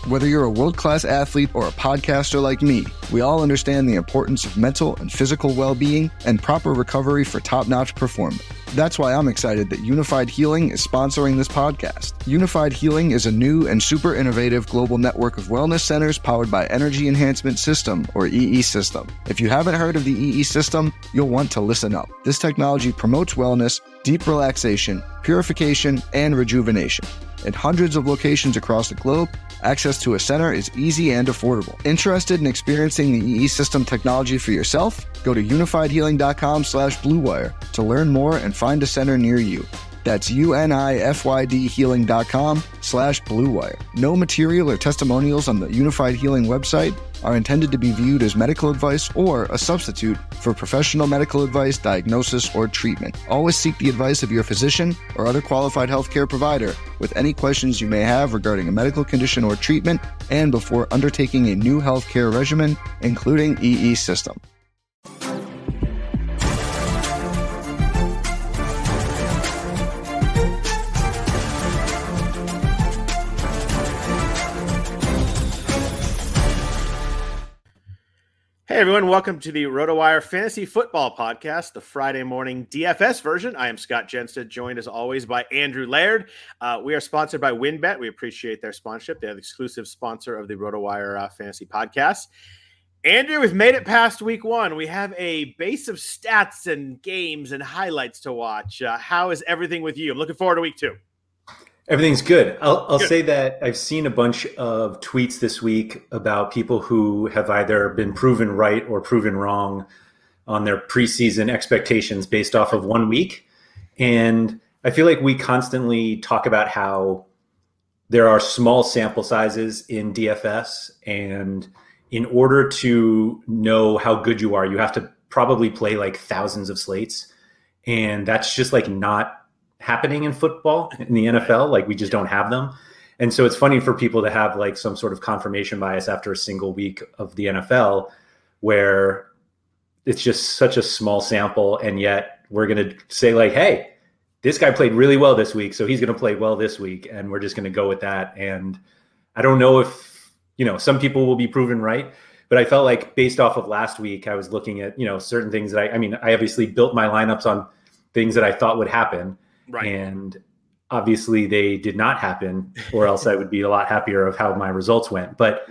Whether you're a world-class athlete or a podcaster like me, we all understand the importance of mental and physical well-being and proper recovery for top-notch performance. That's why I'm excited that Unified Healing is sponsoring this podcast. Unified Healing is a new and super innovative global network of wellness centers powered by Energy Enhancement System, or EE System. If you haven't heard of the EE System, you'll want to listen up. This technology promotes wellness, deep relaxation, purification, and rejuvenation. In hundreds of locations across the globe, access to a center is easy and affordable. Interested in experiencing the EE System technology for yourself? Go to unifiedhealing.com/bluewire to learn more and find a center near you. That's unifydhealing.com/bluewire. No material or testimonials on the Unified Healing website are intended to be viewed as medical advice or a substitute for professional medical advice, diagnosis, or treatment. Always seek the advice of your physician or other qualified healthcare provider with any questions you may have regarding a medical condition or treatment and before undertaking a new healthcare regimen, including EE System. Hey everyone, welcome to the RotoWire Fantasy Football Podcast, the Friday morning DFS version. I am Scott Jenstad, joined as always by Andrew Laird. We are sponsored by WynnBET. We appreciate their sponsorship. They're the exclusive sponsor of the RotoWire Fantasy Podcast. Andrew, we've made it past week one. We have a base of stats and games and highlights to watch. How is everything with you? I'm looking forward to week two. Everything's good. I'll say that I've seen a bunch of tweets this week about people who have either been proven right or proven wrong on their preseason expectations based off of 1 week. And I feel like we constantly talk about how there are small sample sizes in DFS. And in order to know how good you are, you have to probably play like thousands of slates. And that's just like not happening in football, in the NFL. Like we just don't have them. And so it's funny for people to have like some sort of confirmation bias after a single week of the NFL where it's just such a small sample. And yet we're going to say like, hey, this guy played really well this week, so he's going to play well this week. And we're just going to go with that. And I don't know if, some people will be proven right, but I felt like based off of last week, I was looking at, certain things that I obviously built my lineups on things that I thought would happen. Right. And obviously they did not happen, or else I would be a lot happier of how my results went. But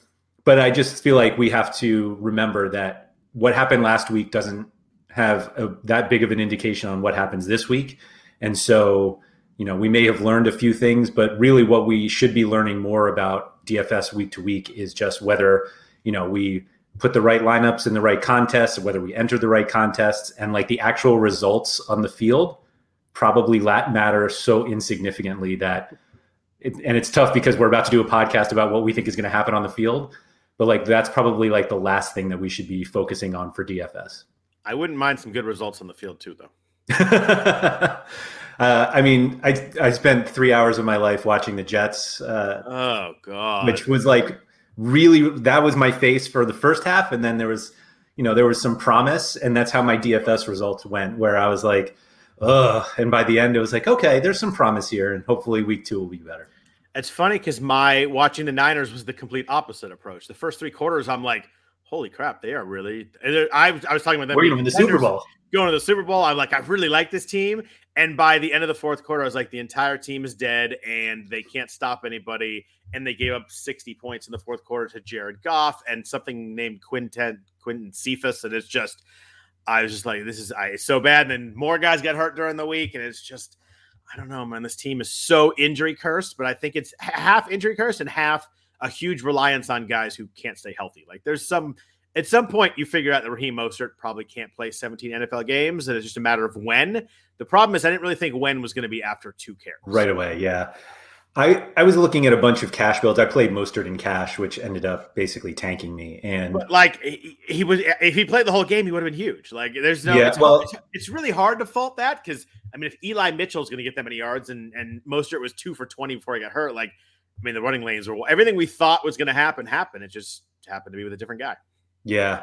I just feel like we have to remember that what happened last week doesn't have that big of an indication on what happens this week. And so, we may have learned a few things, but really what we should be learning more about DFS week to week is just whether, we put the right lineups in the right contests, whether we enter the right contests, and like the actual results on the field probably matter so insignificantly that it's tough because we're about to do a podcast about what we think is going to happen on the field, but like that's probably like the last thing that we should be focusing on for DFS. I wouldn't mind some good results on the field too, though. I spent 3 hours of my life watching the Jets. Oh God! Which was like really, that was my face for the first half, and then there was some promise, and that's how my DFS results went, where I was like, ugh. And by the end, it was like, okay, there's some promise here, and hopefully week two will be better. It's funny because my watching the Niners was the complete opposite approach. The first three quarters, I'm like, holy crap, they are really. I was talking about them. We're going to the Super Bowl. Going to the Super Bowl. I'm like, I really like this team. And by the end of the fourth quarter, I was like, the entire team is dead, and they can't stop anybody. And they gave up 60 points in the fourth quarter to Jared Goff and something named Quinton Cephas. And it's just. I was just like, this is so bad. And then more guys got hurt during the week. And it's just, I don't know, man, this team is so injury cursed, but I think it's half injury cursed and half a huge reliance on guys who can't stay healthy. Like at some point you figure out that Raheem Mostert probably can't play 17 NFL games. And it's just a matter of when. The problem is I didn't really think when was going to be after 2 carries. Right away. Yeah. I was looking at a bunch of cash builds. I played Mostert in cash, which ended up basically tanking me. And but like he was, if he played the whole game, he would have been huge. Like there's no, it's really hard to fault that because if Eli Mitchell's going to get that many yards and Mostert was 2 for 20 before he got hurt, the running lanes were everything we thought was going to happen happened. It just happened to be with a different guy. Yeah.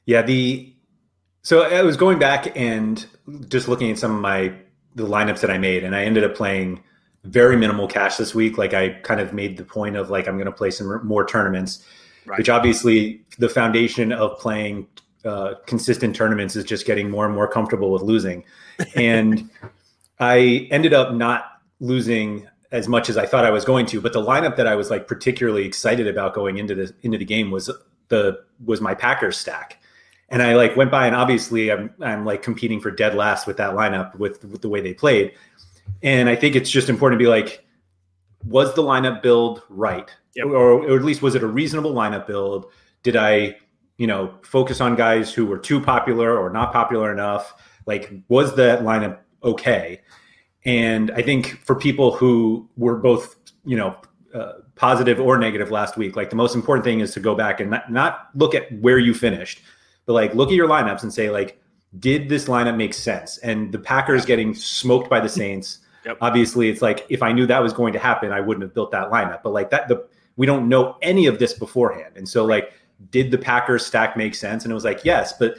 So I was going back and just looking at some of the lineups that I made, and I ended up playing very minimal cash this week. Like I kind of made the point of like, I'm going to play some more tournaments, which obviously the foundation of playing consistent tournaments is just getting more and more comfortable with losing. And I ended up not losing as much as I thought I was going to, but the lineup that I was like particularly excited about going into the game was my Packers stack. And I like went by, and obviously I'm like competing for dead last with that lineup with the way they played. And I think it's just important to be like, was the lineup build right? Yep. Or at least was it a reasonable lineup build? Did I, focus on guys who were too popular or not popular enough? Like, was that lineup okay? And I think for people who were both, positive or negative last week, like the most important thing is to go back and not look at where you finished, but like look at your lineups and say like, did this lineup make sense? And the Packers getting smoked by the Saints, obviously it's like, if I knew that was going to happen, I wouldn't have built that lineup. But like we don't know any of this beforehand. And so like, did the Packers stack make sense? And it was like, yes. But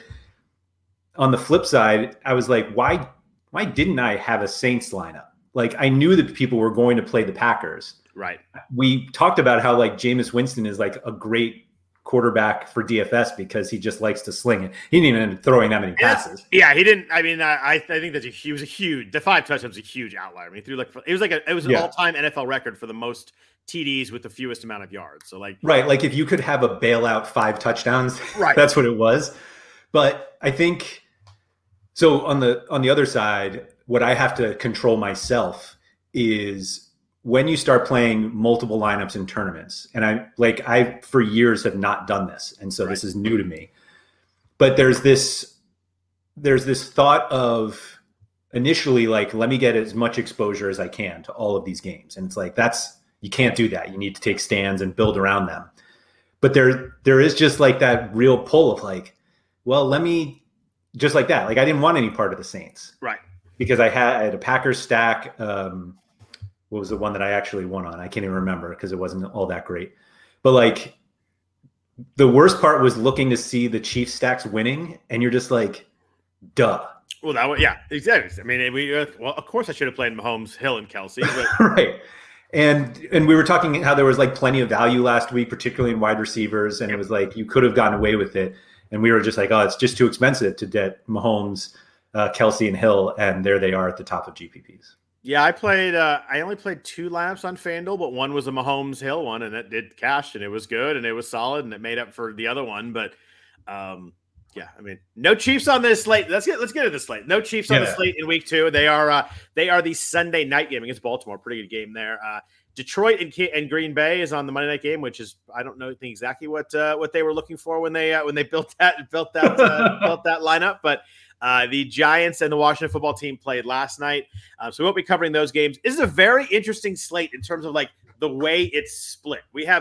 on the flip side, I was like, why didn't I have a Saints lineup? Like I knew that people were going to play the Packers. Right. We talked about how like Jameis Winston is like a great quarterback for DFS because he just likes to sling it. He didn't even end up throwing that many passes. Yeah, he didn't. I mean, I think that he was a huge. The 5 touchdowns was a huge outlier. I mean, he threw it was an all-time NFL record for the most TDs with the fewest amount of yards. So like, right, like if you could have a bailout 5 touchdowns, right, that's what it was. But I think so. On the other side, what I have to control myself is when you start playing multiple lineups in tournaments, and I for years have not done this. And so This is new to me, but there's this thought of initially like, let me get as much exposure as I can to all of these games. And it's like, you can't do that. You need to take stands and build around them. But there is just like that real pull of like, well, let me just like that. Like I didn't want any part of the Saints. Right. Because I had a Packers stack. What was the one that I actually won on? I can't even remember because it wasn't all that great. But like the worst part was looking to see the Chiefs stacks winning, and you're just like, duh. Well, exactly. I mean, of course I should have played Mahomes, Hill, and Kelsey. But... right. And we were talking how there was like plenty of value last week, particularly in wide receivers, and it was like you could have gotten away with it. And we were just like, oh, it's just too expensive to get Mahomes, Kelsey, and Hill, and there they are at the top of GPPs. Yeah, I only played 2 lineups on FanDuel, but one was a Mahomes Hill one, and it did cash, and it was good, and it was solid, and it made up for the other one. But yeah, I mean, no Chiefs on this slate. Let's get to the slate. No Chiefs on the slate in week 2. They are the Sunday night game against Baltimore. Pretty good game there. Detroit and Green Bay is on the Monday night game, which is I don't think exactly what they were looking for when they built that lineup, but. The Giants and the Washington football team played last night. So we won't be covering those games. This is a very interesting slate in terms of like the way it's split. We have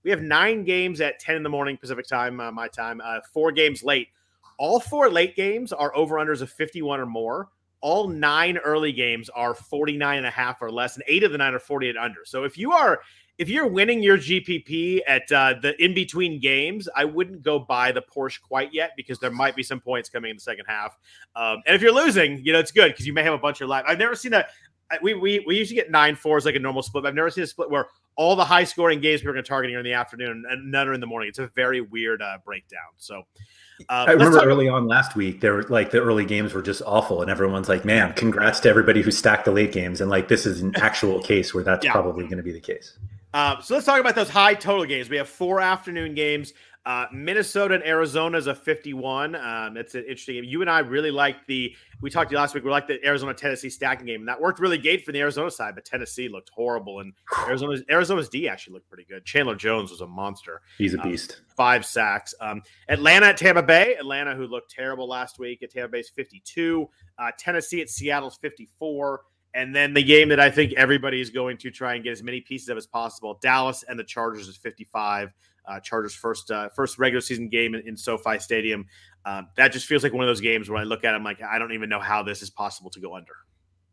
9 games at 10 in the morning Pacific time, my time, 4 games late. All 4 late games are over-unders of 51 or more. All 9 early games are 49.5 or less, and 8 of the 9 are 48 under. So if you're winning your GPP at the in-between games, I wouldn't go buy the Porsche quite yet because there might be some points coming in the second half. And if you're losing, it's good because you may have a bunch of live. I've never seen that. We usually get 9-4s like a normal split. But I've never seen a split where all the high-scoring games we're going to target are in the afternoon and none are in the morning. It's a very weird breakdown. So I remember early on last week, there were like the early games were just awful, and everyone's like, "Man, congrats to everybody who stacked the late games." And like this is an actual case where that's probably going to be the case. So let's talk about those high total games. We have 4 afternoon games. Minnesota and Arizona is a 51. It's an interesting game. You and I really liked we talked to you last week. We liked the Arizona-Tennessee stacking game, and that worked really great for the Arizona side, but Tennessee looked horrible, and Arizona's D actually looked pretty good. Chandler Jones was a monster. He's a beast. 5 sacks. Atlanta at Tampa Bay. Atlanta, who looked terrible last week, at Tampa Bay's 52. Tennessee at Seattle's 54. And then the game that I think everybody is going to try and get as many pieces of as possible, Dallas and the Chargers is 55. Chargers first regular season game in SoFi Stadium. That just feels like one of those games where I look at it, I'm like, I don't even know how this is possible to go under.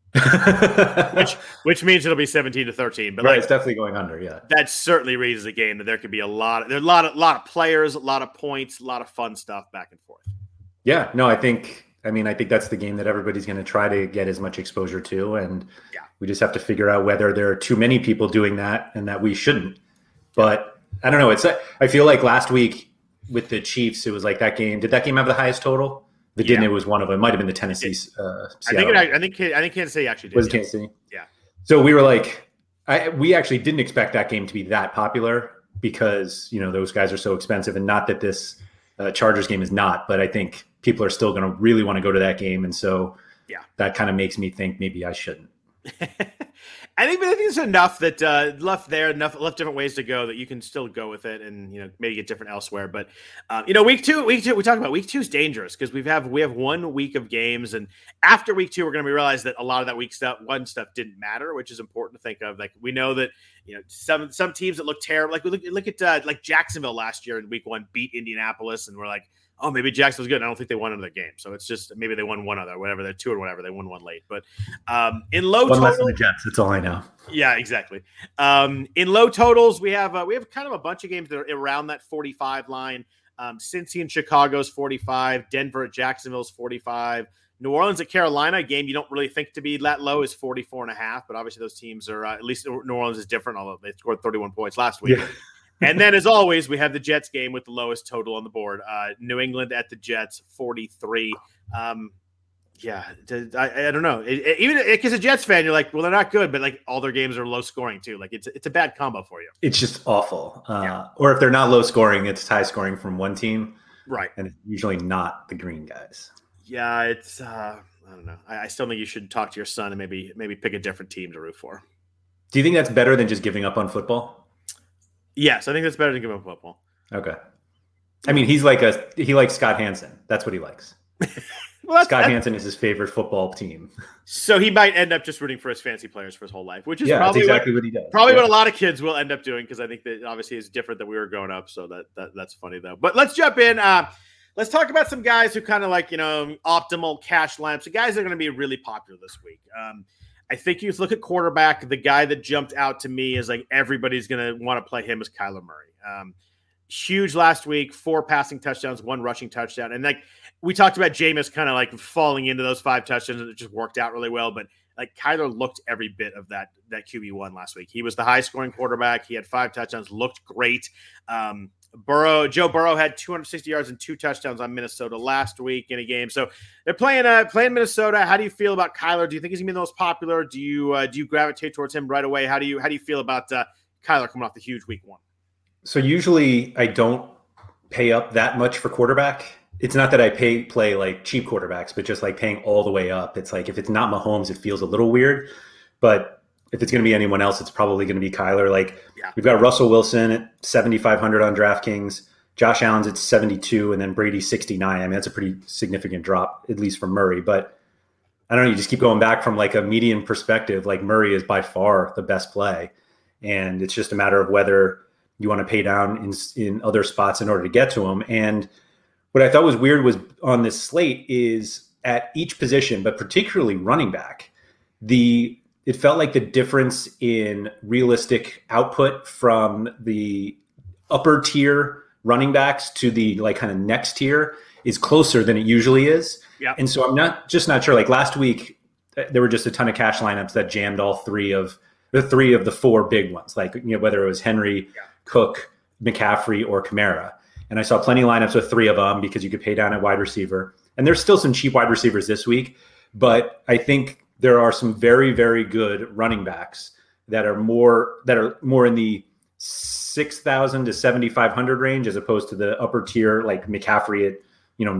which means it'll be 17-13. But right, it's definitely going under. Yeah, that certainly raises a game that there could be a lot of players, a lot of points, a lot of fun stuff back and forth. Yeah, no, I think I mean, I think that's the game that everybody's going to try to get as much exposure to. And Yeah. we just have to figure out whether there are too many people doing that and that we shouldn't. But I don't know. I feel like last week with the Chiefs, it was like that game. Did that game have the highest total? If it didn't, it was one of them. It might have been the Tennessee. I think Kansas City actually did. Was it Kansas City? Yeah. So we were like, we actually didn't expect that game to be that popular because, those guys are so expensive, and not that this Chargers game is not, but I think people are still going to really want to go to that game. And so that kind of makes me think maybe I shouldn't. I think it's enough that left different ways to go that you can still go with it and maybe get different elsewhere. But week two we talk about week 2 is dangerous because we have 1 week of games, and after week 2 we're going to realize that a lot of that week stuff didn't matter, which is important to think of. Like we know that some teams that look terrible, like we look at like Jacksonville last year in week 1 beat Indianapolis, and we're like, oh, maybe Jacksonville's good. I don't think they won another game. So it's just maybe they won one other, whatever. They're 2 or whatever. They won one late. But in low one total, less than the Jets. That's all I know. Yeah, exactly. In low totals, we have kind of a bunch of games that are around that 45 line. Cincy and Chicago's 45. Denver at Jacksonville's 45. New Orleans at Carolina, a game you don't really think to be that low, is 44.5. But obviously those teams are at least New Orleans is different, although they scored 31 points last week. Yeah. And then, as always, we have the Jets game with the lowest total on the board. New England at the Jets, 43. I don't know. Even because a Jets fan, you're like, well, they're not good, but like all their games are low scoring too. Like it's a bad combo for you. It's just awful. Or if they're not low scoring, it's high scoring from one team, right? And it's usually not the green guys. Yeah, it's I don't know. I still think you should talk to your son and maybe pick a different team to root for. Do you think that's better than just giving up on football? Yes, I think that's better than giving up football. Okay. I mean, he likes Scott Hansen. That's what he likes. Scott Hansen is his favorite football team. So he might end up just rooting for his fantasy players for his whole life, which is probably exactly what he does. Probably what a lot of kids will end up doing, because I think that obviously is different than we were growing up. So that's funny though. But let's jump in. Let's talk about some guys who kind of like, optimal cash lineups. The guys that are going to be really popular this week. I think you look at quarterback, the guy that jumped out to me is like everybody's going to want to play him is Kyler Murray. Huge last week, 4 passing touchdowns, 1 rushing touchdown. And like we talked about Jameis kind of like falling into those 5 touchdowns, and it just worked out really well. But like Kyler looked every bit of that QB1 last week. He was the high scoring quarterback. He had 5 touchdowns, looked great. Joe Burrow had 260 yards and 2 touchdowns on Minnesota last week in a game. So they're playing Minnesota. How do you feel about Kyler? Do you think he's gonna be the most popular? Do you gravitate towards him right away? How do you feel about Kyler coming off the huge week 1? So usually I don't pay up that much for quarterback. It's not that I play like cheap quarterbacks, but just like paying all the way up. It's like if it's not Mahomes, it feels a little weird. But if it's going to be anyone else, it's probably going to be Kyler. We've got Russell Wilson at 7,500 on DraftKings, Josh Allen's at 72, and then Brady 69. I mean, that's a pretty significant drop, at least from Murray. But I don't know, you just keep going back from like a median perspective. Like Murray is by far the best play. And it's just a matter of whether you want to pay down in other spots in order to get to him. And what I thought was weird was on this slate is at each position, but particularly running back, it felt like the difference in realistic output from the upper tier running backs to the like kind of next tier is closer than it usually is. Yeah. And so I'm not sure. Like last week, there were just a ton of cash lineups that jammed all 3 of the 4 big ones, like whether it was Henry, Cook, McCaffrey, or Kamara. And I saw plenty of lineups with 3 of them because you could pay down at wide receiver. And there's still some cheap wide receivers this week, but I think there are some very, very good running backs that are more in the 6,000 to 7,500 range, as opposed to the upper tier, like McCaffrey at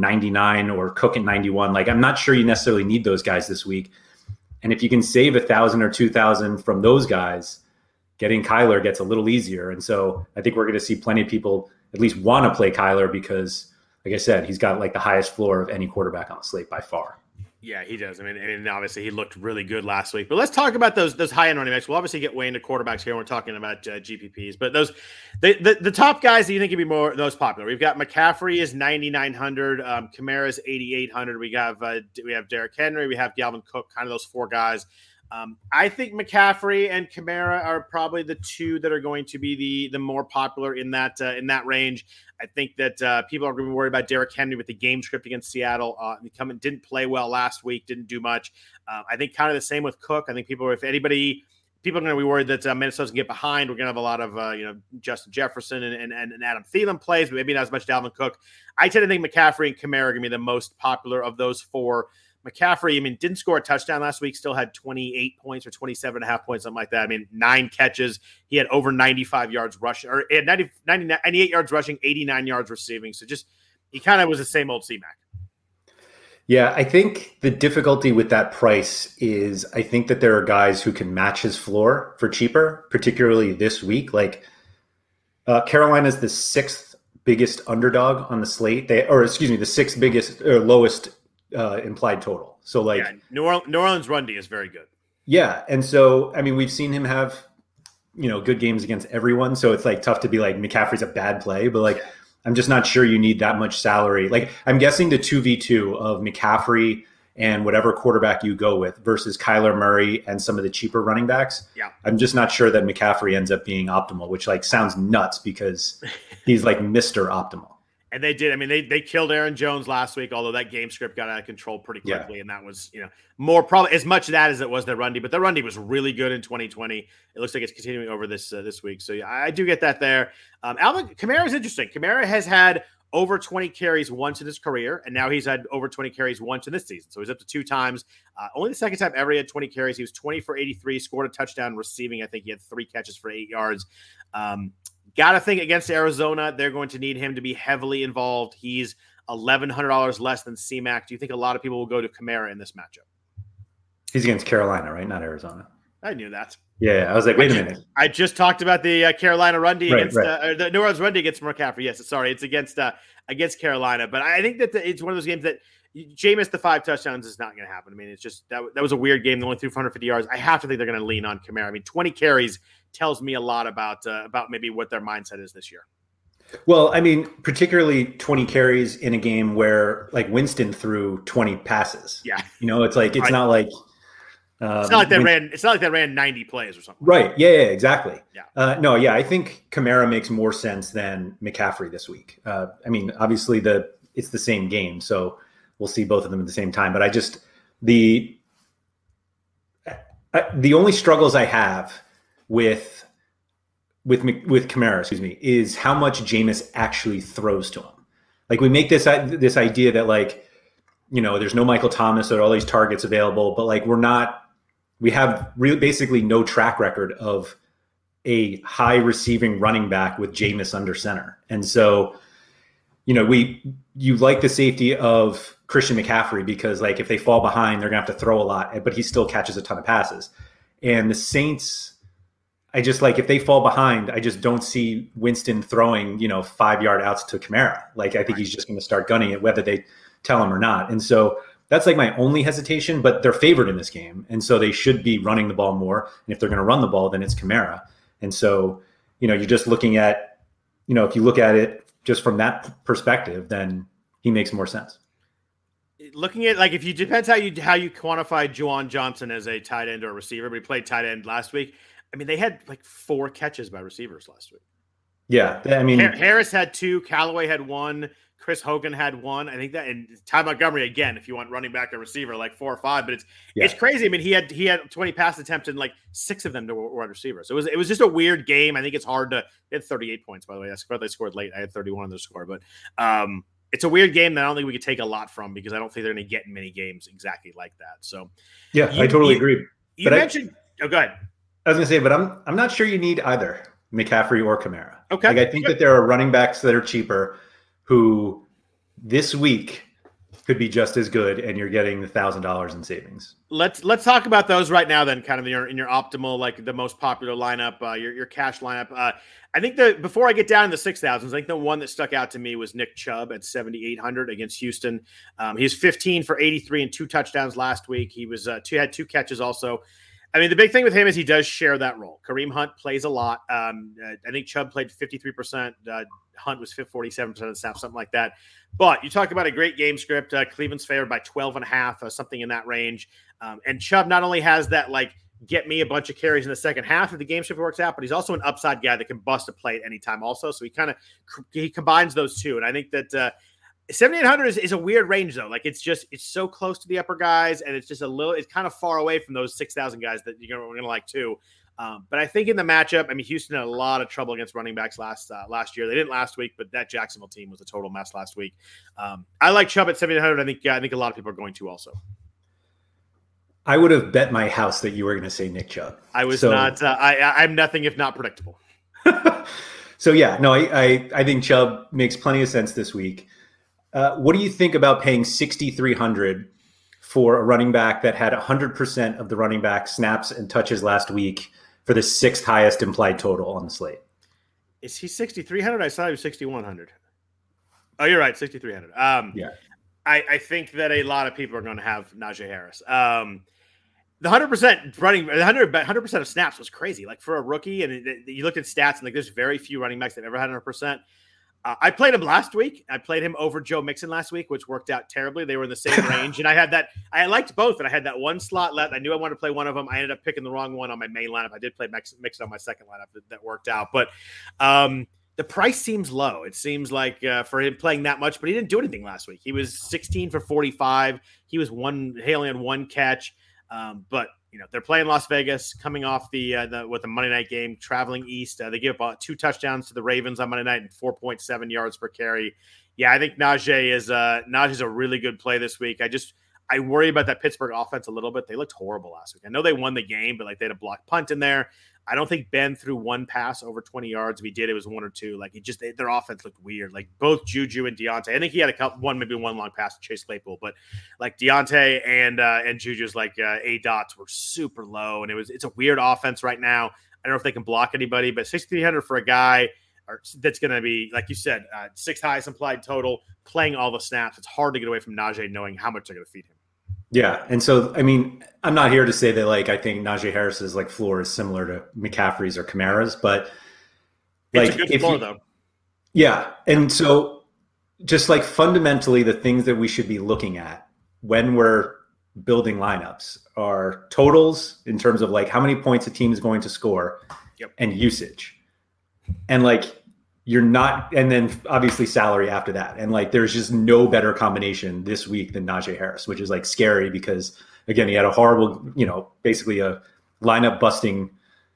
99 or Cook at 91. Like I'm not sure you necessarily need those guys this week. And if you can save 1,000 or 2,000 from those guys, getting Kyler gets a little easier. And so I think we're going to see plenty of people at least want to play Kyler because, like I said, he's got like the highest floor of any quarterback on the slate by far. Yeah, he does. I mean, and obviously he looked really good last week. But let's talk about those high-end running backs. We'll obviously get way into quarterbacks here when we're talking about GPPs. But the top guys that you think could be more most popular. We've got McCaffrey is 9,900. Kamara is 8,800. We have Derrick Henry. We have Dalvin Cook. Kind of those 4 guys. I think McCaffrey and Kamara are probably the two that are going to be the more popular in that range. I think that people are going to be worried about Derrick Henry with the game script against Seattle. Didn't play well last week, didn't do much. I think kind of the same with Cook. I think people are going to be worried that Minnesota's going to get behind. We're going to have a lot of Justin Jefferson and Adam Thielen plays, but maybe not as much Dalvin Cook. I tend to think McCaffrey and Kamara are going to be the most popular of those four. McCaffrey, didn't score a touchdown last week, still had 28 points or 27.5 points, something like that. 9 catches. He had over 95 yards rushing, or 98 yards rushing, 89 yards receiving. So he kind of was the same old C-Mac. Yeah, I think the difficulty with that price is I think that there are guys who can match his floor for cheaper, particularly this week. Like Carolina's the 6th biggest underdog on the slate. The 6th biggest or lowest implied total. So New Orleans run D is very good. Yeah. And so, we've seen him have, good games against everyone. So it's tough to be like McCaffrey's a bad play, but I'm just not sure you need that much salary. I'm guessing the 2v2 of McCaffrey and whatever quarterback you go with versus Kyler Murray and some of the cheaper running backs. Yeah. I'm just not sure that McCaffrey ends up being optimal, which sounds nuts because he's Mr. Optimal. And they did. They killed Aaron Jones last week, although that game script got out of control pretty quickly. Yeah. And that was, more probably as much of that as it was their run D. But their run D was really good in 2020. It looks like it's continuing over this week. So, yeah, I do get that there. Alvin Kamara is interesting. Kamara has had over 20 carries once in his career, and now he's had over 20 carries once in this season. So he's up to 2 times. Only the second time ever he had 20 carries. He was 20 for 83, scored a touchdown receiving. I think he had 3 catches for 8 yards. Got to think against Arizona, they're going to need him to be heavily involved. He's $1,100 less than C-Mac. Do you think a lot of people will go to Kamara in this matchup? He's against Carolina, right? Not Arizona. I knew that. Yeah, I was like, wait a minute. I just talked about the Carolina run D against the New Orleans run D against McCaffrey. Yes, sorry, it's against Carolina. But I think that it's one of those games that Jameis, the 5 touchdowns is not going to happen. It's just that was a weird game. They only threw 150 yards. I have to think they're going to lean on Kamara. 20 carries tells me a lot about maybe what their mindset is this year. Well, particularly 20 carries in a game where Winston threw 20 passes. Yeah, it's not like it's not like they ran 90 plays or something. Right? Yeah, exactly. Yeah. I think Kamara makes more sense than McCaffrey this week. Obviously it's the same game, so we'll see both of them at the same time. But the only struggles I have with Kamara, is how much Jameis actually throws to him. We make this idea that there's no Michael Thomas or all these targets available, but we have basically no track record of a high receiving running back with Jameis under center. And so, you like the safety of Christian McCaffrey because if they fall behind, they're gonna have to throw a lot, but he still catches a ton of passes. And the Saints, I just if they fall behind, I just don't see Winston throwing, 5-yard outs to Kamara. I think he's just going to start gunning it, whether they tell him or not. And so that's my only hesitation, but they're favored in this game. And so they should be running the ball more. And if they're going to run the ball, then it's Kamara. And so, you're just looking at, if you look at it just from that perspective, then he makes more sense. Looking at depends how you quantify Juwan Johnson as a tight end or a receiver, but he played tight end last week. They had 4 catches by receivers last week. Yeah. Harris had 2, Callaway had 1, Chris Hogan had 1. I think that, and Ty Montgomery, again, if you want running back or receiver, 4 or 5, but it's crazy. He had 20 pass attempts and 6 of them were wide receivers. So it was just a weird game. I think it's hard to, they had 38 points, by the way. They scored late. I had 31 on their score, but it's a weird game that I don't think we could take a lot from because I don't think they're going to get in many games exactly like that. So yeah, I totally agree. You mentioned, go ahead. I was going to say, but I'm not sure you need either McCaffrey or Kamara. Okay. I think that there are running backs that are cheaper who this week could be just as good, and you're getting $1,000 in savings. Let's talk about those right now. Then, kind of in your optimal, the most popular lineup, your cash lineup. I think before I get down in the 6,000s, I think the one that stuck out to me was Nick Chubb at 7,800 against Houston. He was 15 for 83 and 2 touchdowns last week. He was had 2 catches also. The big thing with him is he does share that role. Kareem Hunt plays a lot. I think Chubb played 53%. Hunt was 47% of the snaps, something like that. But you talk about a great game script. Cleveland's favored by 12.5, something in that range. And Chubb not only has that get me a bunch of carries in the second half if the game shift works out, but he's also an upside guy that can bust a play at any time also. So he combines those two. And I think that 7,800 is a weird range though. Like it's so close to the upper guys, and it's kind of far away from those 6,000 guys that we're going to like too. But I think in the matchup, I mean, Houston had a lot of trouble against running backs last year. They didn't last week, but that Jacksonville team was a total mess last week. I like Chubb at 7,800. I think a lot of people are going to also. I would have bet my house that you were going to say Nick Chubb. I was not. I'm nothing if not predictable. So yeah, no, I think Chubb makes plenty of sense this week. What do you think about paying $6,300 for a running back that had 100% of the running back snaps and touches last week for the sixth highest implied total on the slate? Is he 6,300? I saw he was 6,100. Oh, you're right, 6,300. Yeah. I think that a lot of people are going to have Najee Harris. The 100% of snaps was crazy. Like for a rookie, and you looked at stats, and like there's very few running backs that have ever had 100%. I played him last week. I played him over Joe Mixon last week, which worked out terribly. They were in the same range, and I liked both, and I had that one slot left. I knew I wanted to play one of them. I ended up picking the wrong one on my main lineup. I did play Mixon on my second lineup. That worked out, but the price seems low. It seems like for him playing that much, but he didn't do anything last week. He was 16 for 45. He was only on one catch, but they're playing Las Vegas, coming off the Monday night game, traveling east. They give up 2 touchdowns to the Ravens on Monday night and 4.7 yards per carry. Yeah, I think Najee's a really good play this week. I worry about that Pittsburgh offense a little bit. They looked horrible last week. I know they won the game, but like they had a blocked punt in there. I don't think Ben threw one pass over 20 yards. If he did, it was 1 or 2. Like their offense looked weird. Like both Juju and Deontay. I think he had maybe one long pass to Chase Claypool, but like Deontay and Juju's A dots were super low, and it's a weird offense right now. I don't know if they can block anybody, but 6,300 for a guy that's going to be, like you said, 6th highest implied total, playing all the snaps. It's hard to get away from Najee knowing how much they're going to feed him. Yeah. And so, I mean, I'm not here to say that I think Najee Harris's floor is similar to McCaffrey's or Kamara's, but it's a good floor though. Yeah. And so just fundamentally the things that we should be looking at when we're building lineups are totals in terms of how many points a team is going to score. Yep. And usage. And you're not, and then obviously salary after that. And there's just no better combination this week than Najee Harris, which is scary because again, he had a horrible, basically a lineup busting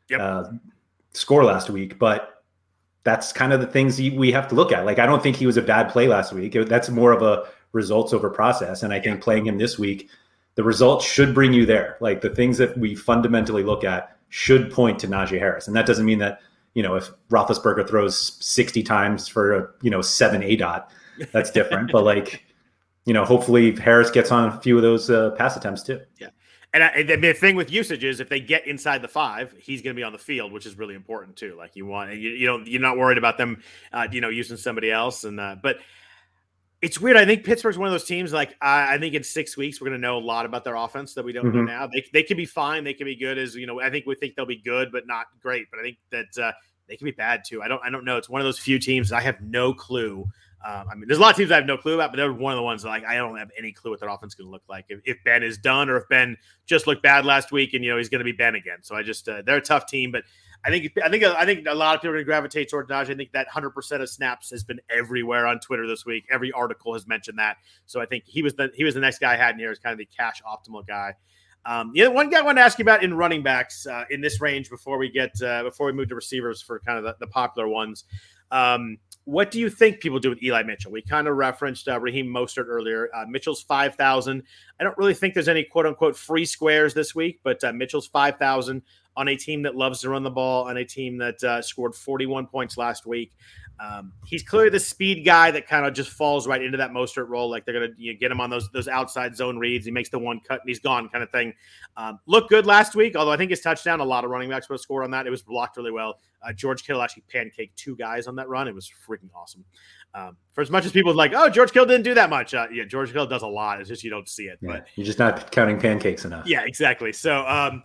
score last week, but that's kind of the things we have to look at. I don't think he was a bad play last week. That's more of a results over process. And I think playing him this week, the results should bring you there. The things that we fundamentally look at should point to Najee Harris. And that doesn't mean that, if Roethlisberger throws 60 times for a 7 ADOT, that's different. But hopefully Harris gets on a few of those pass attempts too. Yeah. And the thing with usage is if they get inside the 5, he's going to be on the field, which is really important too. You're not worried about them, using somebody else. But it's weird. I think Pittsburgh's one of those teams. I think in 6 weeks we're going to know a lot about their offense that we don't know now. They can be fine. They can be good. I think we think they'll be good, but not great. But I think that they can be bad too. I don't know. It's one of those few teams that I have no clue. There's a lot of teams I have no clue about, but they're one of the ones that I don't have any clue what their offense is going to look like. If Ben is done, or if Ben just looked bad last week and he's going to be Ben again. So they're a tough team, but I think a lot of people are going to gravitate toward Najee. I think that 100% of snaps has been everywhere on Twitter this week. Every article has mentioned that. So I think he was the next guy I had in here as kind of the cash optimal guy. One guy I wanted to ask you about in running backs in this range before we move to receivers for kind of the popular ones. What do you think people do with Eli Mitchell? We kind of referenced Raheem Mostert earlier. Mitchell's 5,000. I don't really think there's any quote unquote free squares this week, but Mitchell's 5,000 on a team that loves to run the ball, on a team that scored 41 points last week. He's clearly the speed guy that kind of just falls right into that Mostert role. They're going to get him on those outside zone reads. He makes the one cut and he's gone kind of thing. Looked good last week, although I think his touchdown, a lot of running backs would have scored on that. It was blocked really well. George Kittle actually pancaked 2 guys on that run. It was freaking awesome. For as much as people oh, George Kittle didn't do that much. George Kittle does a lot. It's just you don't see it. Yeah, but you're just not counting pancakes enough. Yeah, exactly. So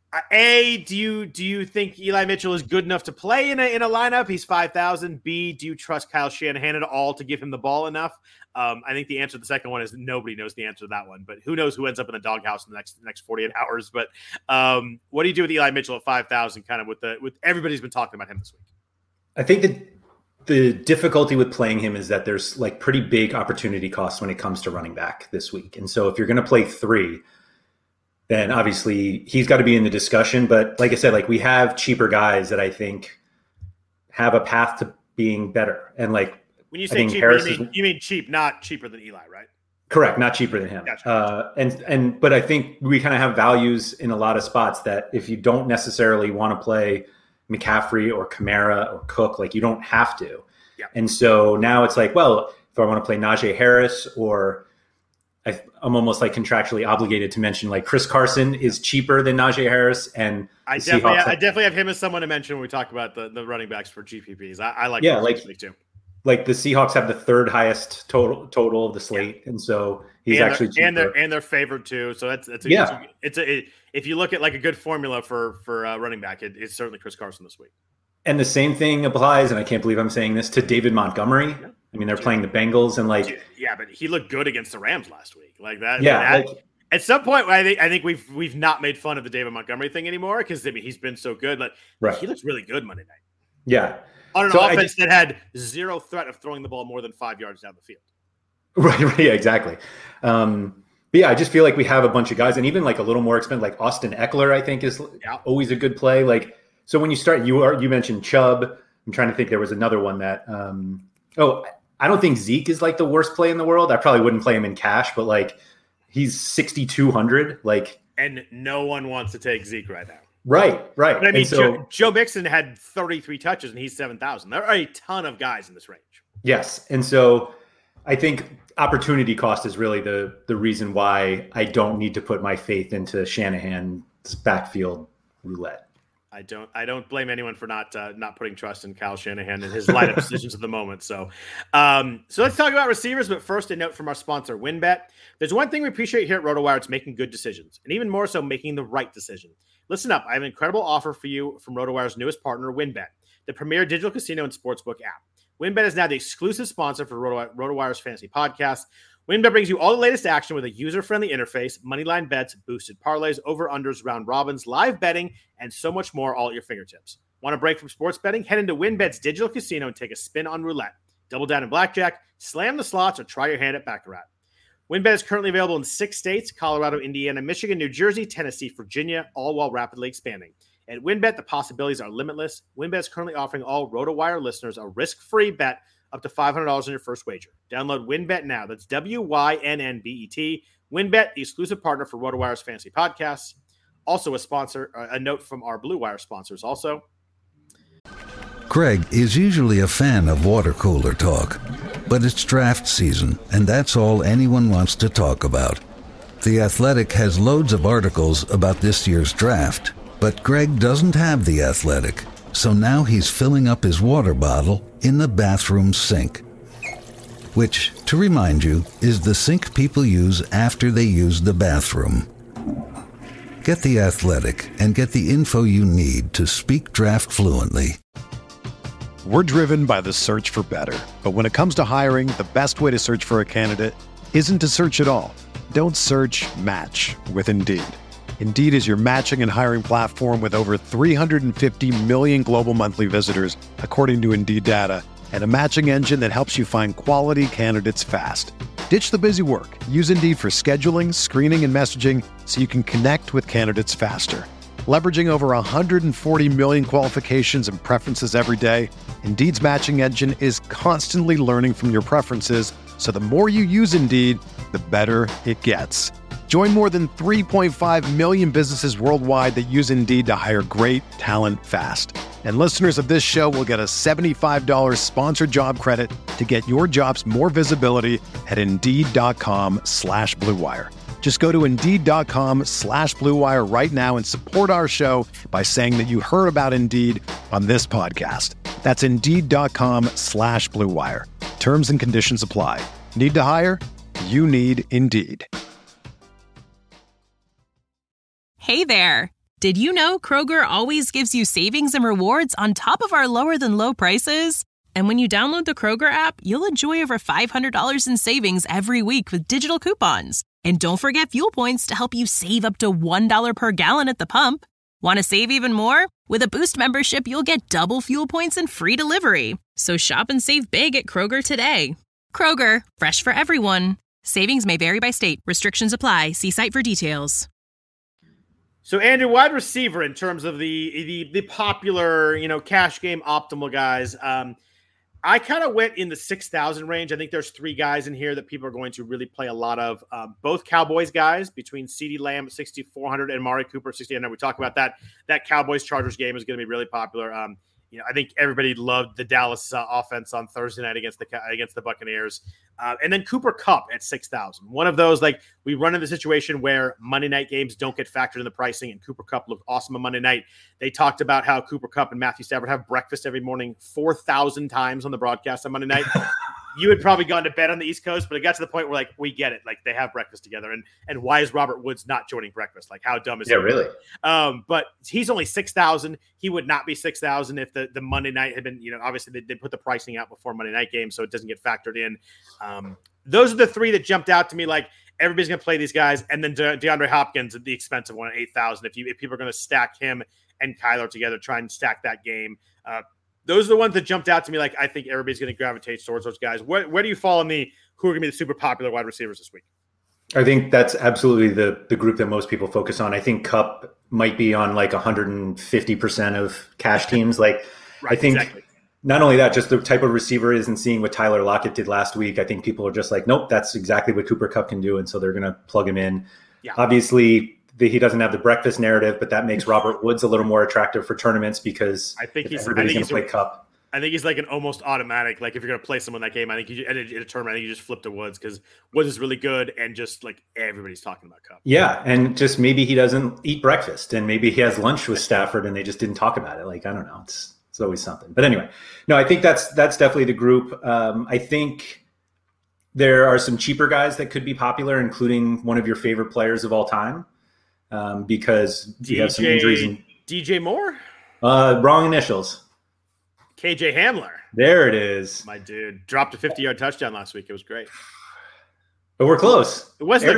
Do you think Eli Mitchell is good enough to play in a lineup? He's 5,000. B, do you trust Kyle Shanahan at all to give him the ball enough? I think the answer to the second one is nobody knows the answer to that one, but who knows who ends up in the doghouse in the next 48 hours. But what do you do with Eli Mitchell at 5,000, kind of with everybody's been talking about him this week? I think that the difficulty with playing him is that there's like pretty big opportunity costs when it comes to running back this week. And so if you're going to play 3, then obviously he's got to be in the discussion. But like I said, like we have cheaper guys that I think have a path to being better. And like, when you say cheaper, you mean cheap, not cheaper than Eli, right? Correct. Not cheaper than him. Gotcha. But I think we kind of have values in a lot of spots that if you don't necessarily want to play McCaffrey or Kamara or Cook, like you don't have to. Yeah. And so now it's like, well, if I want to play Najee Harris, or I'm almost like contractually obligated to mention like Chris Carson is cheaper than Najee Harris. And I definitely have him as someone to mention when we talk about the running backs for GPPs. I like too. Like the Seahawks have the 3rd highest total of the slate, and so he's actually cheaper. and they're favored too. So if you look at like a good formula for running back, it's certainly Chris Carson this week. And the same thing applies, and I can't believe I'm saying this, to David Montgomery. Yeah. I mean, they're playing the Bengals, and like, yeah, but he looked good agaast the Rams last week, like that. Yeah, at some point, I think we've not made fun of the David Montgomery thing anymore because I mean he's been so good, but he looks really good Monday night. Yeah, on an offense that had zero threat of throwing the ball more than 5 yards down the field. Right, yeah, exactly. But yeah, I just feel like we have a bunch of guys, and even like a little more expensive, like Austin Eckler, I think is always a good play. Like, so when you start, you mentioned Chubb. I'm trying to think. There was another one that. I don't think Zeke is like the worst play in the world. I probably wouldn't play him in cash, but like he's 6,200. Like, and no one wants to take Zeke right now. Right. But I mean, Joe Mixon had 33 touches and he's 7,000. There are a ton of guys in this range. Yes, and so I think opportunity cost is really the reason why I don't need to put my faith into Shanahan's backfield roulette. I don't blame anyone for not putting trust in Kyle Shanahan and his lineup decisions at the moment. So let's talk about receivers. But first, a note from our sponsor, WynnBET. There's one thing we appreciate here at RotoWire. It's making good decisions, and even more so, making the right decision. Listen up. I have an incredible offer for you from RotoWire's newest partner, WynnBET, the premier digital casino and sportsbook app. WynnBET is now the exclusive sponsor for RotoWire's fantasy podcast. WynnBET brings you all the latest action with a user-friendly interface, moneyline bets, boosted parlays, over-unders, round robins, live betting, and so much more all at your fingertips. Want a break from sports betting? Head into WynnBET's digital casino and take a spin on roulette. Double down in blackjack, slam the slots, or try your hand at Baccarat. WynnBET is currently available in 6 states: Colorado, Indiana, Michigan, New Jersey, Tennessee, Virginia, all while rapidly expanding. At WynnBET, the possibilities are limitless. WynnBET is currently offering all RotoWire listeners a risk-free bet up to $500 on your first wager. Download WynnBET now. That's WYNNBET. WynnBET, the exclusive partner for RotoWire's fantasy podcasts. Also a sponsor, a note from our Blue Wire sponsors also. Greg is usually a fan of water cooler talk, but it's draft season, and that's all anyone wants to talk about. The Athletic has loads of articles about this year's draft, but Greg doesn't have The Athletic, so now he's filling up his water bottle in the bathroom sink. Which, to remind you, is the sink people use after they use the bathroom. Get The Athletic and get the info you need to speak draft fluently. We're driven by the search for better. But when it comes to hiring, the best way to search for a candidate isn't to search at all. Don't search, match with Indeed. Indeed is your matching and hiring platform with over 350 million global monthly visitors, according to Indeed data, and a matching engine that helps you find quality candidates fast. Ditch the busy work. Use Indeed for scheduling, screening, and messaging so you can connect with candidates faster. Leveraging over 140 million qualifications and preferences every day, Indeed's matching engine is constantly learning from your preferences, so the more you use Indeed, the better it gets. Join more than 3.5 million businesses worldwide that use Indeed to hire great talent fast. And listeners of this show will get a $75 sponsored job credit to get your jobs more visibility at Indeed.com/Blue Wire. Just go to Indeed.com/Blue Wire right now and support our show by saying that you heard about Indeed on this podcast. That's Indeed.com/Blue Wire. Terms and conditions apply. Need to hire? You need Indeed. Hey there. Did you know Kroger always gives you savings and rewards on top of our lower-than-low prices? And when you download the Kroger app, you'll enjoy over $500 in savings every week with digital coupons. And don't forget fuel points to help you save up to $1 per gallon at the pump. Want to save even more? With a Boost membership, you'll get double fuel points and free delivery. So shop and save big at Kroger today. Kroger, fresh for everyone. Savings may vary by state. Restrictions apply. See site for details. So, Andrew, wide receiver in terms of the popular, cash game optimal guys. I kind of went in the 6,000 range. I think there's 3 guys in here that people are going to really play a lot of. Both Cowboys guys between CeeDee Lamb at 6,400 and Amari Cooper at 6,800. We talked about that. That Cowboys-Chargers game is going to be really popular. I think everybody loved the Dallas offense on Thursday night against the Buccaneers. And then Cooper Kupp at 6,000. One of those, we run into the situation where Monday night games don't get factored in the pricing, and Cooper Kupp looked awesome on Monday night. They talked about how Cooper Kupp and Matthew Stafford have breakfast every morning 4,000 times on the broadcast on Monday night. You had probably gone to bed on the East Coast, but it got to the point where, we get it. They have breakfast together. And why is Robert Woods not joining breakfast? How dumb is he? Yeah, really? But he's only 6,000. He would not be 6,000 if the Monday night had been, obviously they put the pricing out before Monday night game, so it doesn't get factored in. Those are the 3 that jumped out to me. Everybody's going to play these guys. And then DeAndre Hopkins at the expensive one at 8,000. If people are going to stack him and Kyler together, try and stack that game. Those are the ones that jumped out to me. I think everybody's going to gravitate towards those guys. Where do you fall in who are going to be the super popular wide receivers this week? I think that's absolutely the group that most people focus on. I think Kupp might be on 150% of cash teams. Right, I think exactly. Not only that, just the type of receiver isn't seeing what Tyler Lockett did last week. I think people are just nope, that's exactly what Cooper Kupp can do. And so they're going to plug him in. Yeah. Obviously, he doesn't have the breakfast narrative, but that makes Robert Woods a little more attractive for tournaments because everybody's going to play Kupp. I think he's an almost automatic. If you're going to play someone that game, I think in a tournament, I think you just flip to Woods because Woods is really good and just everybody's talking about Kupp. Yeah, and just maybe he doesn't eat breakfast and maybe he has lunch with Stafford and they just didn't talk about it. I don't know. It's always something. But anyway, no, I think that's definitely the group. I think there are some cheaper guys that could be popular, including one of your favorite players of all time, because you have some injuries. DJ Moore? Wrong initials. KJ Hamler. There it is. My dude. Dropped a 50-yard touchdown last week. It was great. But we're close. It wasn't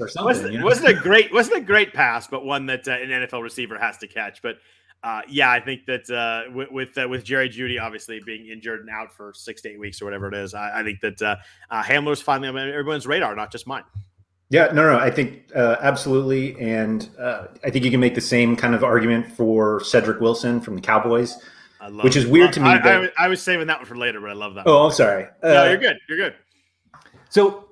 a great pass, but one that an NFL receiver has to catch. But I think that with Jerry Jeudy obviously being injured and out for 6 to 8 weeks or whatever it is, I think that Hamler's finally on everyone's radar, not just mine. Yeah, no, I think absolutely. And I think you can make the same kind of argument for Cedric Wilson from the Cowboys, which is weird to me. I was saving that one for later, but I love that one. Oh, I'm sorry. No, you're good. You're good. So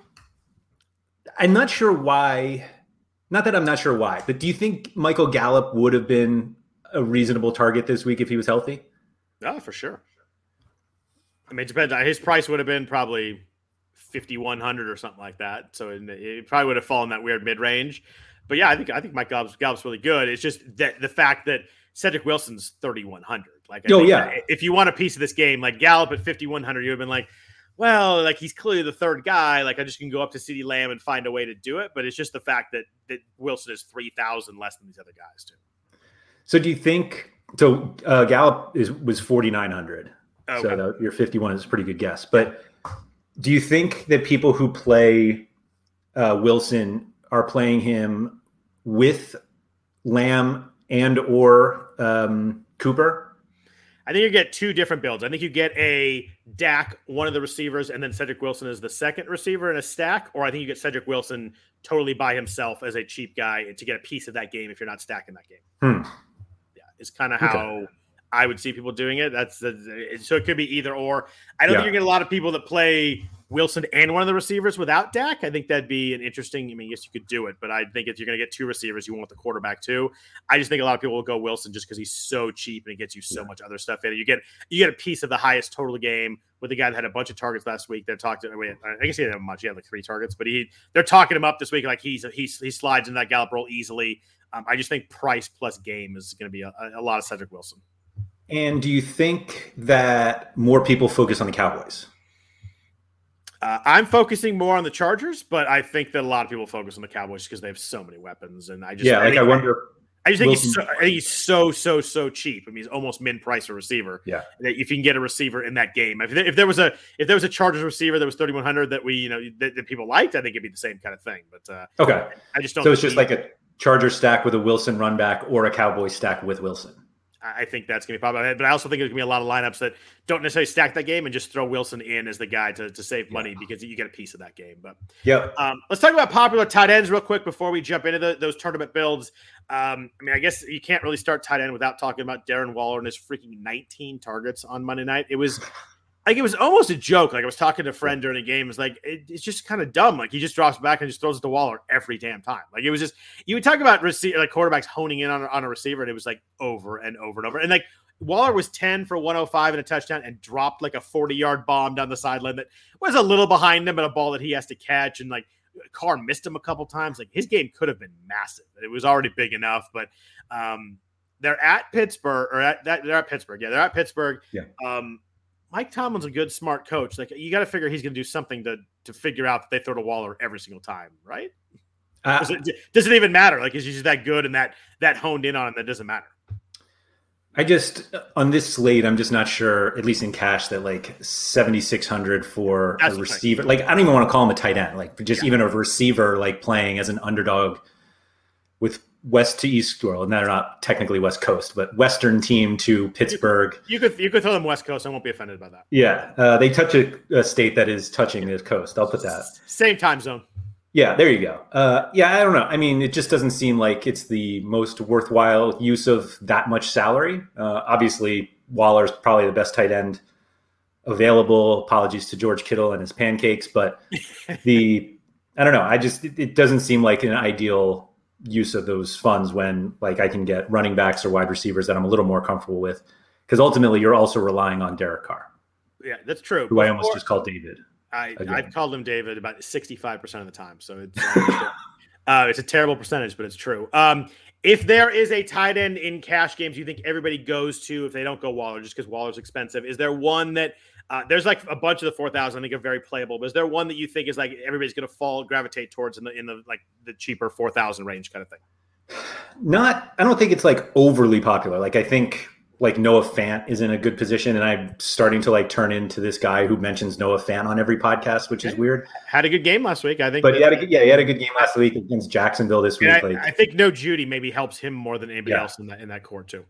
I'm not sure why. Not that I'm not sure why, but do you think Michael Gallup would have been a reasonable target this week if he was healthy? Oh, for sure. I mean, it depends. His price would have been probably 5,100 or something like that. So it probably would have fallen that weird mid-range. But yeah, I think Mike Gallup's really good. It's just that the fact that Cedric Wilson's 3,100. If you want a piece of this game, Gallup at 5,100, you would have been well, he's clearly the third guy. I just can go up to CeeDee Lamb and find a way to do it. But it's just the fact that Wilson is 3,000 less than these other guys too. So do you think Gallup was 4,900? Okay. So your 51 is a pretty good guess. But do you think that people who play Wilson are playing him with Lamb and or Cooper? I think you get 2 different builds. I think you get a Dak, one of the receivers, and then Cedric Wilson is the second receiver in a stack. Or I think you get Cedric Wilson totally by himself as a cheap guy to get a piece of that game if you're not stacking that game. Yeah, it's kind of how I would see people doing it. So it could be either or. I don't think you're going to get a lot of people that play Wilson and one of the receivers without Dak. I think that'd be an interesting. Yes, you could do it, but I think if you're going to get 2 receivers, you want the quarterback too. I just think a lot of people will go Wilson just because he's so cheap and it gets you so much other stuff in it. You get a piece of the highest total game with the guy that had a bunch of targets last week. They're talking. I guess he didn't have much. He had 3 targets, but they're talking him up this week like he slides into that Gallup role easily. I just think price plus game is going to be a lot of Cedric Wilson. And do you think that more people focus on the Cowboys? I'm focusing more on the Chargers, but I think that a lot of people focus on the Cowboys because they have so many weapons. And I wonder I just think he's so cheap. I mean, he's almost min price for receiver. Yeah. That if you can get a receiver in that game, if there was a Chargers receiver that was 3,100 that that people liked, I think it'd be the same kind of thing. But okay, I just don't. So it's just like a Charger stack with a Wilson run back or a Cowboy stack with Wilson. I think that's going to be popular. But I also think there's going to be a lot of lineups that don't necessarily stack that game and just throw Wilson in as the guy to save money because you get a piece of that game. But let's talk about popular tight ends real quick before we jump into those tournament builds. I mean, I guess you can't really start tight end without talking about Darren Waller and his freaking 19 targets on Monday night. It was almost a joke. Like I was talking to a friend during a game. It's like, it's just kind of dumb. Like he just drops back and just throws it to Waller every damn time. Like it was just, you would talk about quarterbacks honing in on a receiver, and it was like over and over and over. And like Waller was 10 for 105 and a touchdown and dropped like a 40-yard bomb down the sideline that was a little behind him, but a ball that he has to catch. And like Carr missed him a couple times. Like his game could have been massive. It was already big enough, but they're at Pittsburgh they're at Pittsburgh. Yeah, they're at Pittsburgh. Yeah. Mike Tomlin's a good, smart coach. Like you got to figure he's going to do something to figure out that they throw to Waller every single time, right? Does it even matter? Like, is he just that good and that honed in on him that doesn't matter? I just on this slate, I'm just not sure, at least in cash, that like 7,600 for a receiver. Like I don't even want to call him a tight end. Like just even a receiver, like playing as an underdog with west to east world, and they're not technically West Coast, but Western team to Pittsburgh. You could throw them West Coast. I won't be offended by that. Yeah, they touch a state that is touching the coast. I'll put that same time zone. Yeah, there you go. Yeah, I don't know. I mean, it just doesn't seem like it's the most worthwhile use of that much salary. Obviously, Waller's probably the best tight end available. Apologies to George Kittle and his pancakes, but I don't know. It doesn't seem like an ideal use of those funds when like I can get running backs or wide receivers that I'm a little more comfortable with, because ultimately you're also relying on Derek Carr. Yeah, that's true. Who I almost just called David. I've called him David about 65% of the time. So it's a terrible percentage, but it's true. If there is a tight end in cash games you think everybody goes to if they don't go Waller just because Waller's expensive, is there one that there's like a bunch of the 4,000 I think are very playable, but is there one that you think is like everybody's going to gravitate towards in the like the cheaper 4,000 range kind of thing? I don't think it's like overly popular. Like I think like Noah Fant is in a good position, and I'm starting to like turn into this guy who mentions Noah Fant on every podcast, which is weird. Had a good game last week, I think. But he had a good game last week against Jacksonville this week. I think no Judy maybe helps him more than anybody else in that core too.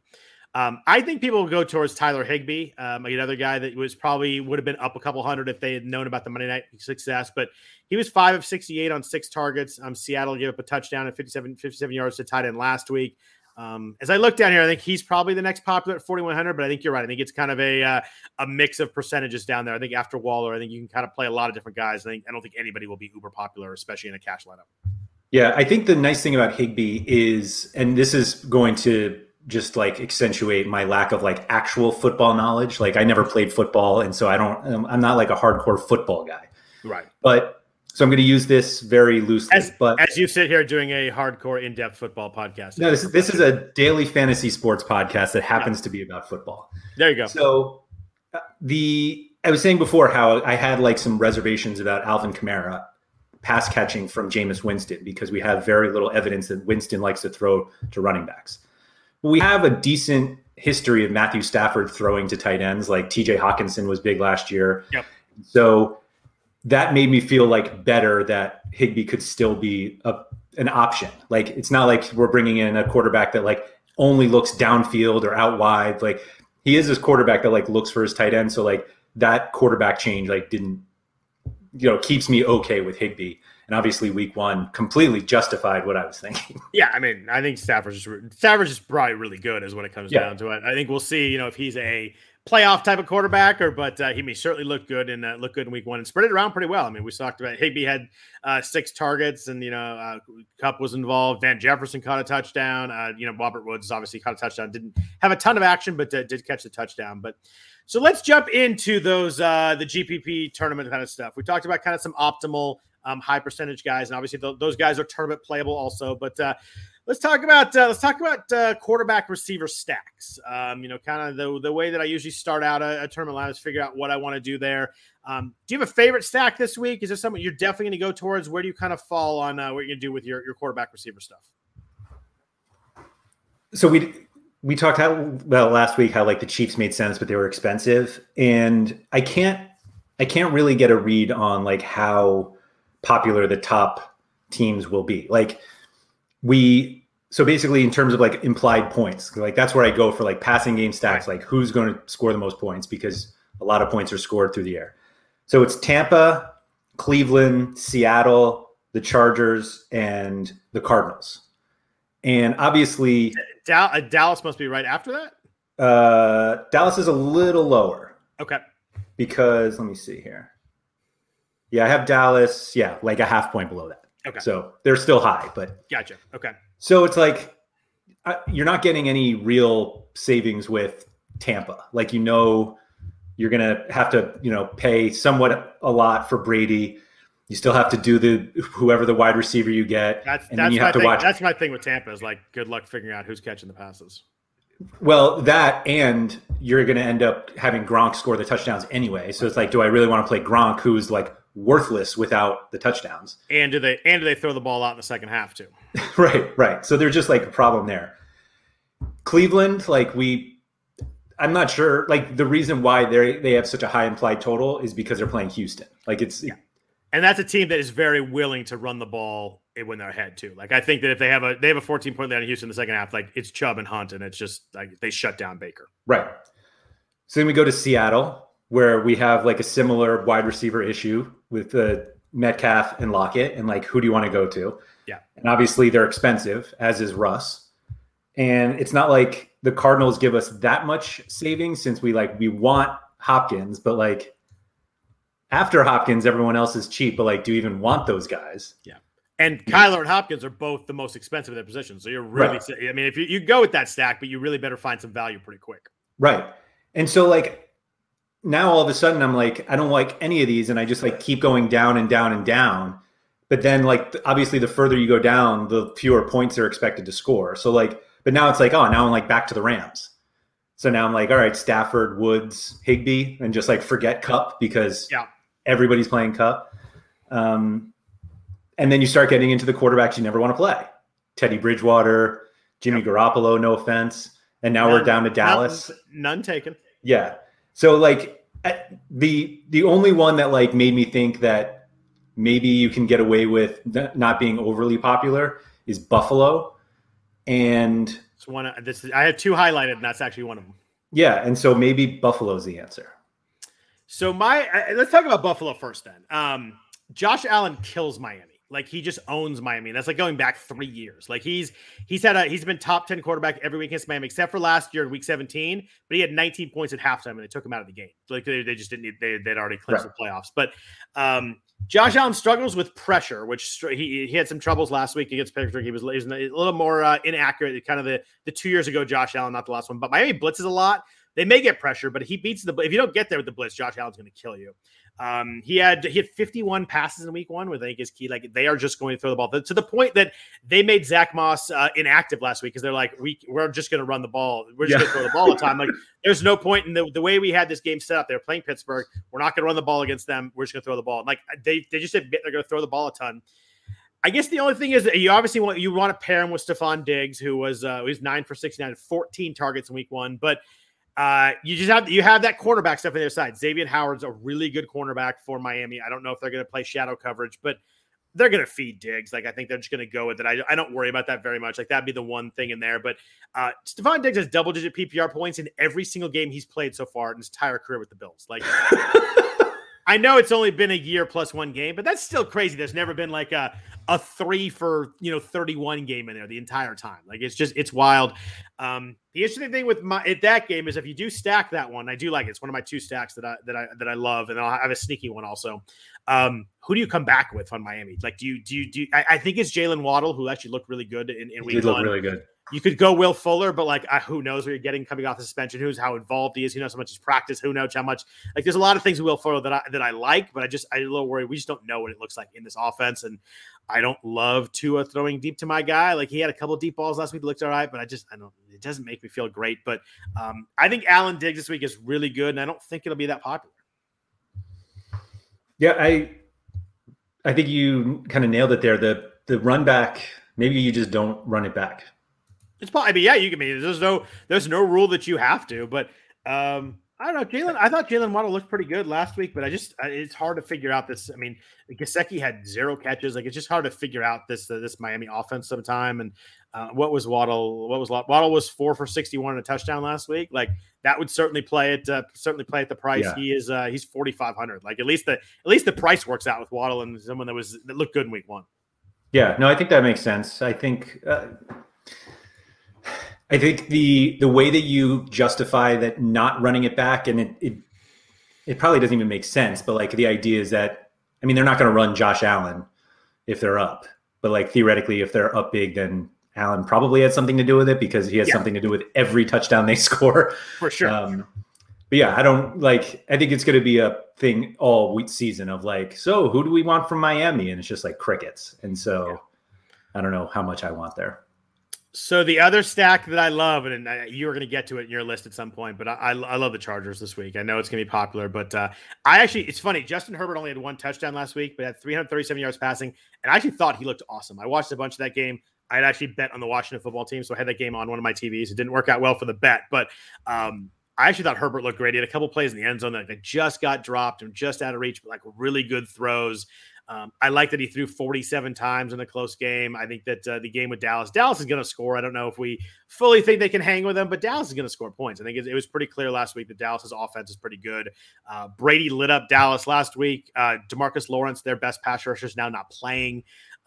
I think people will go towards Tyler Higbee, another guy that would have been up a couple hundred if they had known about the Monday night success, but he was 5 of 68 on 6 targets. Seattle gave up a touchdown at 57 yards to tight end last week. As I look down here, I think he's probably the next popular at 4,100, but I think you're right. I think it's kind of a mix of percentages down there. I think after Waller, I think you can kind of play a lot of different guys. I don't think anybody will be uber popular, especially in a cash lineup. Yeah, I think the nice thing about Higbee is, and this is going to just like accentuate my lack of like actual football knowledge. Like I never played football, and so I'm not like a hardcore football guy. Right. But so I'm going to use this very loosely. As you sit here doing a hardcore in-depth football podcast. No, this is a daily fantasy sports podcast that happens to be about football. There you go. So I was saying before how I had like some reservations about Alvin Kamara pass catching from Jameis Winston because we have very little evidence that Winston likes to throw to running backs. We have a decent history of Matthew Stafford throwing to tight ends, like TJ Hawkinson was big last year. Yep. So that made me feel like better that Higbee could still be an option. Like, it's not like we're bringing in a quarterback that like only looks downfield or out wide. Like he is this quarterback that like looks for his tight end. So like that quarterback change, like didn't, keeps me okay with Higbee. And obviously week 1 completely justified what I was thinking. Yeah, I mean, I think Stafford's just probably really good is when it comes down to it. I think we'll see, if he's a playoff type of quarterback but he may certainly look good in week 1 and spread it around pretty well. I mean, we talked about Higbee had 6 targets and, Kupp was involved. Van Jefferson caught a touchdown. Robert Woods obviously caught a touchdown. Didn't have a ton of action, but did catch the touchdown. But so let's jump into those, the GPP tournament kind of stuff. We talked about kind of some optimal high percentage guys, and obviously those guys are tournament playable also. But let's talk about quarterback receiver stacks. Kind of the way that I usually start out a tournament line is figure out what I want to do there. Do you have a favorite stack this week? Is there something you're definitely going to go towards? Where do you kind of fall on what you're going to do with your quarterback receiver stuff? So we talked about last week how like the Chiefs made sense, but they were expensive, and I can't really get a read on like how popular the top teams will be. Like so basically in terms of like implied points, like that's where I go for like passing game stacks, like who's going to score the most points, because a lot of points are scored through the air. So it's Tampa, Cleveland, Seattle, the Chargers, and the Cardinals. And obviously Dallas must be right after that. Dallas is a little lower. Okay. Because let me see here. Yeah, I have Dallas. Yeah, like a half point below that. Okay. So they're still high, but gotcha. Okay. So it's like you're not getting any real savings with Tampa. Like, you're going to have to, pay somewhat a lot for Brady. You still have to do whoever the wide receiver you get. Then you have to watch. That's my thing with Tampa is like, good luck figuring out who's catching the passes. Well, that, and you're going to end up having Gronk score the touchdowns anyway. So it's like, do I really want to play Gronk, who's like worthless without the touchdowns? And do they throw the ball out in the second half too? Right. So there's just like a problem there. Cleveland, like I'm not sure. Like the reason why they have such a high implied total is because they're playing Houston. Like and that's a team that is very willing to run the ball when they're ahead too. Like I think that if they have a 14-point lead on Houston in the second half, like it's Chubb and Hunt, and it's just like they shut down Baker. Right. So then we go to Seattle, where we have like a similar wide receiver issue with Metcalf and Lockett, and like who do you want to go to? Yeah. And obviously they're expensive, as is Russ. And it's not like the Cardinals give us that much savings, since we want Hopkins, but like after Hopkins, everyone else is cheap. But like, do you even want those guys? Yeah. And Kyler and Hopkins are both the most expensive of their positions. So you're really, I mean, if you go with that stack, but you really better find some value pretty quick. Right. And so like now all of a sudden I'm like, I don't like any of these. And I just like keep going down and down and down. But then like, obviously the further you go down, the fewer points they're expected to score. So like, but now it's like, now I'm like back to the Rams. So now I'm like, all right, Stafford, Woods, Higbee, and just like forget Kupp, because everybody's playing Kupp. And then you start getting into the quarterbacks you never want to play. Teddy Bridgewater, Jimmy Garoppolo, no offense. And now we're down to Dallas. None taken. Yeah. So like the only one that like made me think that maybe you can get away with not being overly popular is Buffalo. And I have two highlighted, and that's actually one of them. Yeah. And so maybe Buffalo's the answer. So let's talk about Buffalo first then. Josh Allen kills Miami. Like he just owns Miami. That's like going back 3 years. Like he's been top 10 quarterback every week against Miami, except for last year in week 17, but he had 19 points at halftime and they took him out of the game. Like they just didn't, they'd already clinched the playoffs. But Josh Allen struggles with pressure, which he had some troubles last week against Pittsburgh. He was a little more inaccurate, kind of the 2 years ago Josh Allen, not the last one. But Miami blitzes a lot. They may get pressure, but he beats if you don't get there with the blitz, Josh Allen's going to kill you. He had 51 passes in week one, which I think is key. Like they are just going to throw the ball to the point that they made Zach Moss inactive last week because they're like, we're just going to run the ball. We're just going to throw the ball all the time. Like there's no point in the way we had this game set up. They were playing Pittsburgh. We're not going to run the ball against them. We're just going to throw the ball. Like they just admit they're going to throw the ball a ton. I guess the only thing is that you obviously want to pair him with Stephon Diggs, who was 9 for 69, 14 targets in week one, but you have that cornerback stuff on their side. Xavier Howard's a really good cornerback for Miami. I don't know if they're going to play shadow coverage, but they're going to feed Diggs. Like I think they're just going to go with it. I don't worry about that very much. Like that'd be the one thing in there. But Stephon Diggs has double-digit PPR points in every single game he's played so far in his entire career with the Bills. Like I know it's only been a year plus one game, but that's still crazy. There's never been like a 3 for 31 game in there the entire time. Like it's wild. The interesting thing with that game is if you do stack that one, I do like it. It's one of my two stacks that I love, and I'll have a sneaky one also. Who do you come back with on Miami? Like do you I think it's Jalen Waddle, who actually looked really good in week one. He looked really good. You could go Will Fuller, but like who knows what you're getting coming off the suspension? Who's how involved he is? Who knows how much he's practiced? Who knows how much? Like there's a lot of things with Will Fuller that I like, but I'm a little worried. We just don't know what it looks like in this offense, and I don't love Tua throwing deep to my guy. Like he had a couple of deep balls last week that looked all right, but I don't. It doesn't make me feel great. But I think Allen Diggs this week is really good, and I don't think it'll be that popular. Yeah, I think you kind of nailed it there. The run back, maybe you just don't run it back. It's probably, I mean, yeah, you can mean there's no rule that you have to, but I don't know. I thought Jalen Waddle looked pretty good last week, but it's hard to figure out this. I mean, Gesicki had 0 catches. Like, it's just hard to figure out this Miami offense sometime. And what was Waddle? Waddle was 4 for 61 and a touchdown last week. Like, that would certainly play at the price. Yeah. He's 4,500. Like, at least the price works out with Waddle and someone that looked good in week 1. Yeah, no, I think that makes sense. I think the way that you justify that not running it back, and it probably doesn't even make sense, but like the idea is that, I mean, they're not going to run Josh Allen if they're up, but like theoretically, if they're up big, then Allen probably had something to do with it because he has something to do with every touchdown they score. For sure. But yeah, I think it's going to be a thing all week season of like, so who do we want from Miami? And it's just like crickets. And so I don't know how much I want there. So the other stack that I love, and you're going to get to it in your list at some point, but I love the Chargers this week. I know it's going to be popular, but it's funny. Justin Herbert only had 1 touchdown last week, but had 337 yards passing. And I actually thought he looked awesome. I watched a bunch of that game. I had actually bet on the Washington football team, so I had that game on one of my TVs. It didn't work out well for the bet, but I actually thought Herbert looked great. He had a couple plays in the end zone that just got dropped and just out of reach, but like really good throws. I like that he threw 47 times in a close game. I think that the game with Dallas is going to score. I don't know if we fully think they can hang with them, but Dallas is going to score points. I think it was pretty clear last week that Dallas's offense is pretty good. Brady lit up Dallas last week. DeMarcus Lawrence, their best pass rusher, is now not playing.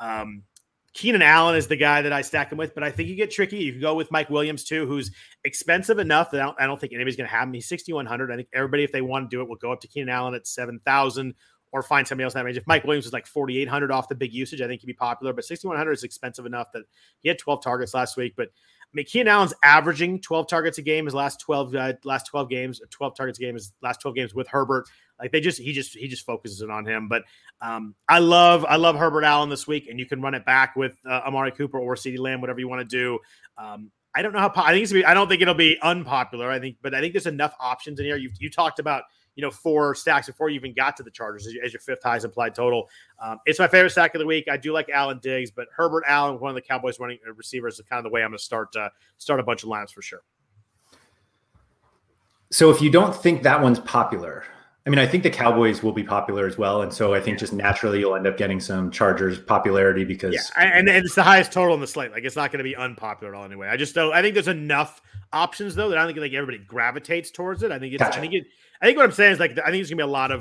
Keenan Allen is the guy that I stack him with, but I think you get tricky. You can go with Mike Williams too, who's expensive enough that I don't think anybody's going to have him. He's 6,100. I think everybody, if they want to do it, will go up to Keenan Allen at 7,000 or find somebody else in that range. If Mike Williams was like 4,800 off the big usage, I think he'd be popular, but 6,100 is expensive enough that he had 12 targets last week. But I mean, Keenan Allen's averaging 12 targets a game his last 12 games, 12 targets a game his last 12 games with Herbert. Like he just focuses it on him. But I love Herbert Allen this week, and you can run it back with Amari Cooper or CeeDee Lamb, whatever you want to do. I don't know how I don't think it'll be unpopular. I think there's enough options in here. You talked about 4 stacks before you even got to the Chargers as your 5th highest implied total. It's my favorite stack of the week. I do like Allen Diggs, but Herbert Allen, one of the Cowboys running receivers, is kind of the way I'm going to start a bunch of lineups for sure. So if you don't think that one's popular, I mean, I think the Cowboys will be popular as well. And so I think just naturally you'll end up getting some Chargers popularity because. Yeah, and it's the highest total in the slate. Like, it's not going to be unpopular at all anyway. I think there's enough options though that I don't think like everybody gravitates towards it. I think what I'm saying is like, I think it's going to be a lot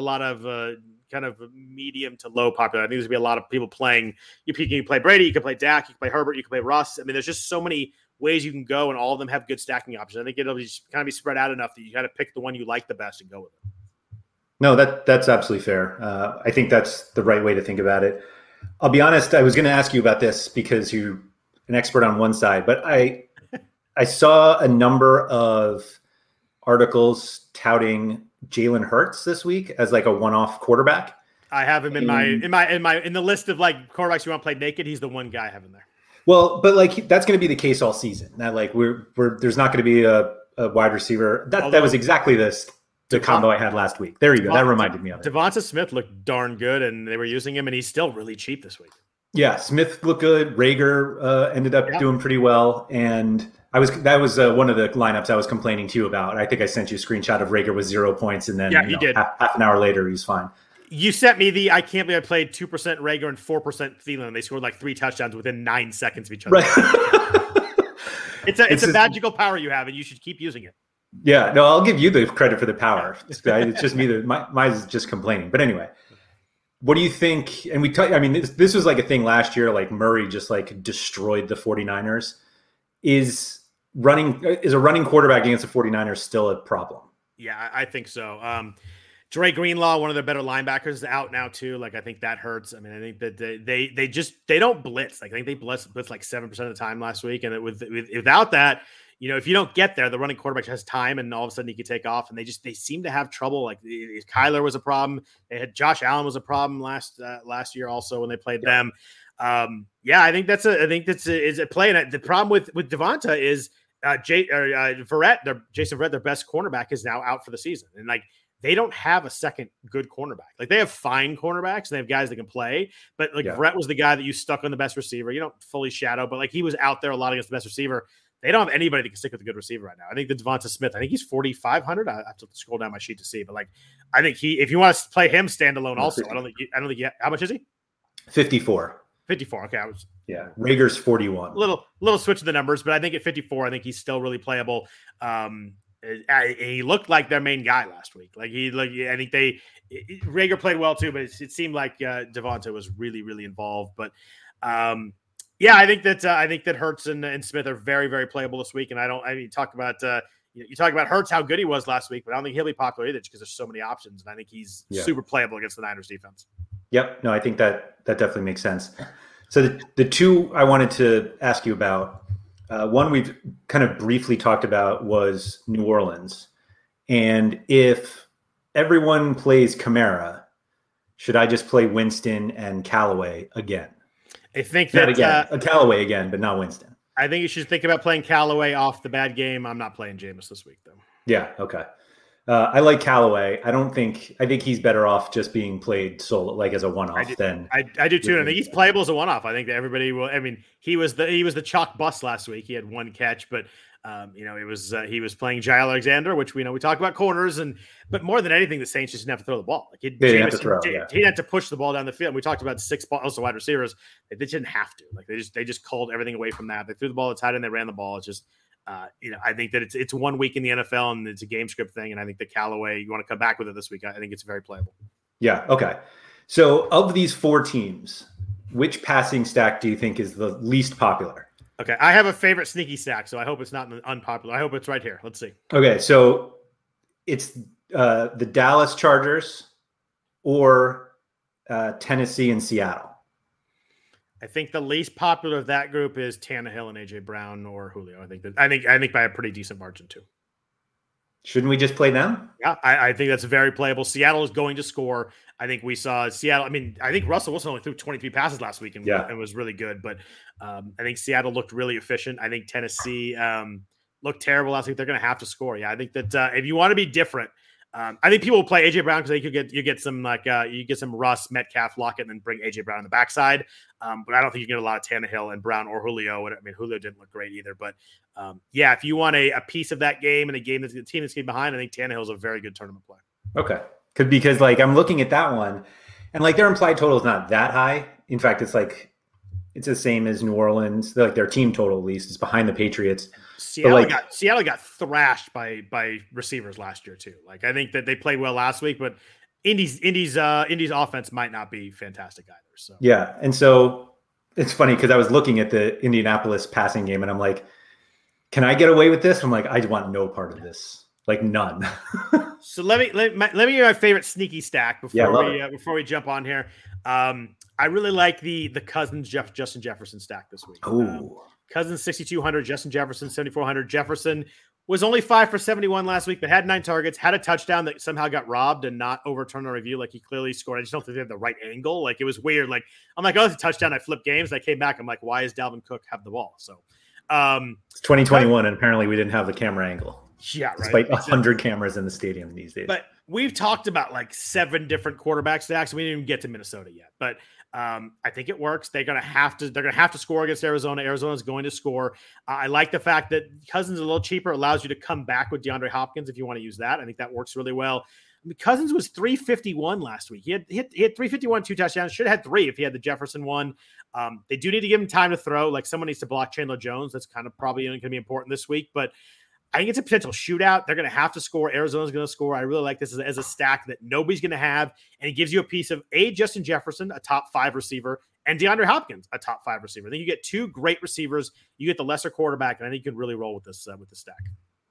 of kind of medium to low popular. I think there's going to be a lot of people playing. You can play Brady, you can play Dak, you can play Herbert, you can play Russ. I mean, there's just so many ways you can go, and all of them have good stacking options. I think it'll just kind of be spread out enough that you got to pick the one you like the best and go with it. No, that's absolutely fair. I think that's the right way to think about it. I'll be honest, I was going to ask you about this because you're an expert on one side, but I saw a number of articles touting Jalen Hurts this week as like a one-off quarterback. I have him in the list of like quarterbacks you want to play naked. He's the one guy I have in there. Well, but like that's going to be the case all season. That like there's not going to be a wide receiver. That was exactly the combo I had last week. There you go. That reminded me of it. Devonta Smith looked darn good, and they were using him, and he's still really cheap this week. Yeah, Smith looked good. Rager ended up doing pretty well, and that was one of the lineups I was complaining to you about. I think I sent you a screenshot of Rager with 0 points, and then did. Half an hour later, he was fine. You sent me I can't believe I played 2% Rager and 4% Thielen. They scored like 3 touchdowns within 9 seconds of each other. Right. It's a magical power you have, and you should keep using it. Yeah, no, I'll give you the credit for the power. It's just me. Mine is just complaining. But anyway, what do you think? And this was like a thing last year. Like Murray just like destroyed the 49ers. Is a running quarterback against the 49ers still a problem? Yeah, I think so. Dre Greenlaw, one of their better linebackers, is out now too. Like I think that hurts. I mean, I think that they don't blitz. Like I think they blitz like 7% of the time last week, and without that. If you don't get there, the running quarterback has time, and all of a sudden he can take off. And they seem to have trouble. Like Kyler was a problem. They had Josh Allen was a problem last year also when they played them. I think that's a play. And the problem with Devonta is Jason Verrett, their best cornerback, is now out for the season. And like they don't have a second good cornerback. Like, they have fine cornerbacks and they have guys that can play, but like Brett was the guy that you stuck on the best receiver. You don't fully shadow, but like he was out there a lot against the best receiver. They don't have anybody that can stick with a good receiver right now. I think the Devonta Smith, I think he's 4,500. I have to scroll down my sheet to see, but like, I think if you want to play him standalone also, I don't think how much is he? 54. 54. Okay. Rager's 41. Little switch of the numbers, but I think at 54, I think he's still really playable. He looked like their main guy last week. I think Rager played well too, but it seemed like Devonta was really, really involved. But I think that Hurts and Smith are very, very playable this week. And you talk about Hurts, how good he was last week, but I don't think he'll be popular either because there's so many options. And I think he's super playable against the Niners defense. Yep. No, I think that definitely makes sense. So the two I wanted to ask you about, one we've kind of briefly talked about was New Orleans. And if everyone plays Kamara, should I just play Winston and Callaway again? I think that Callaway again, but not Winston. I think you should think about playing Callaway off the bad game. I'm not playing Jameis this week, though. Yeah, okay. I like Callaway. I think he's better off just being played solo, like as a one-off. I do too. And I think he's playable as a one-off. I think that everybody will. I mean, he was the chalk bust last week. He had one catch, but he was playing Jair Alexander, which we talk about corners, but more than anything, the Saints just didn't have to throw the ball. Like he didn't have to push the ball down the field. And we talked about also wide receivers. They didn't have to. Like they just called everything away from that. They threw the ball to tight end. They ran the ball. It's just. I think that it's 1 week in the NFL and it's a game script thing. And I think that Callaway, you want to come back with it this week. I think it's very playable. Yeah. Okay. So of these 4 teams, which passing stack do you think is the least popular? Okay. I have a favorite sneaky stack, so I hope it's not unpopular. I hope it's right here. Let's see. Okay. So it's the Dallas Chargers or Tennessee and Seattle. I think the least popular of that group is Tannehill and AJ Brown or Julio. I think by a pretty decent margin too. Shouldn't we just play them? Yeah, I think that's very playable. Seattle is going to score. I think we saw Seattle. I mean, I think Russell Wilson only threw 23 passes last week and was really good. But I think Seattle looked really efficient. I think Tennessee looked terrible last week. They're going to have to score. Yeah, I think that if you want to be different, I think people will play AJ Brown because they could get some you get some Russ, Metcalf, Lockett, and then bring AJ Brown on the backside. But I don't think you get a lot of Tannehill and Brown or Julio. I mean, Julio didn't look great either. But if you want a piece of that game and a game that's the team that's getting behind, I think Tannehill is a very good tournament play. Okay, because I'm looking at that one, and their implied total is not that high. In fact, it's the same as New Orleans. Their team total at least is behind the Patriots. Seattle got thrashed by receivers last year too. I think that they played well last week, but Indy's offense might not be fantastic either. So yeah, and so it's funny because I was looking at the Indianapolis passing game and I'm like, can I get away with this? I'm like, I want no part of this, none. So let me hear my favorite sneaky stack before we jump on here. I really like the Cousins Justin Jefferson stack this week. Cousins 6,200, Justin Jefferson 7,400. Jefferson was only 5 for 71 last week, but had 9 targets, had a touchdown that somehow got robbed and not overturned on review. He clearly scored. I just don't think they had the right angle. It was weird. I'm like, oh, it's a touchdown. I flipped games. I came back. I'm like, why is Dalvin Cook have the ball? So it's 2021, and apparently we didn't have the camera angle. Yeah, right. Despite 100 cameras in the stadium these days. But we've talked about 7 different quarterback stacks. We didn't even get to Minnesota yet, but I think it works. They're going to have to score against Arizona. Arizona's going to score. I like the fact that Cousins is a little cheaper. It allows you to come back with DeAndre Hopkins if you want to use that. I think that works really well. I mean, Cousins was 351 last week. He had 351, 2 touchdowns. Should have had 3 if he had the Jefferson one. They do need to give him time to throw. Someone needs to block Chandler Jones. That's kind of probably going to be important this week, but I think it's a potential shootout. They're going to have to score. Arizona's going to score. I really like this as a stack that nobody's going to have. And it gives you a piece of Justin Jefferson, a top 5 receiver, and DeAndre Hopkins, a top 5 receiver. I think you get 2 great receivers. You get the lesser quarterback, and I think you can really roll with this stack.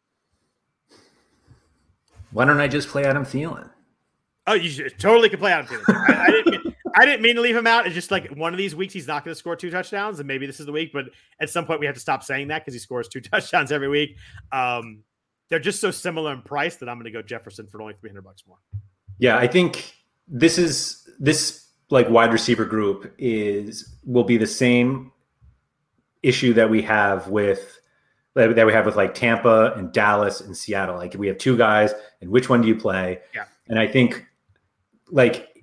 Why don't I just play Adam Thielen? Oh, you totally can play Adam Thielen. I didn't mean to leave him out. It's just one of these weeks he's not going to score 2 touchdowns, and maybe this is the week. But at some point we have to stop saying that because he scores 2 touchdowns every week. They're just so similar in price that I'm going to go Jefferson for only $300 more. Yeah, I think this wide receiver group will be the same issue that we have with Tampa and Dallas and Seattle. We have 2 guys, and which one do you play? Yeah. And I think like,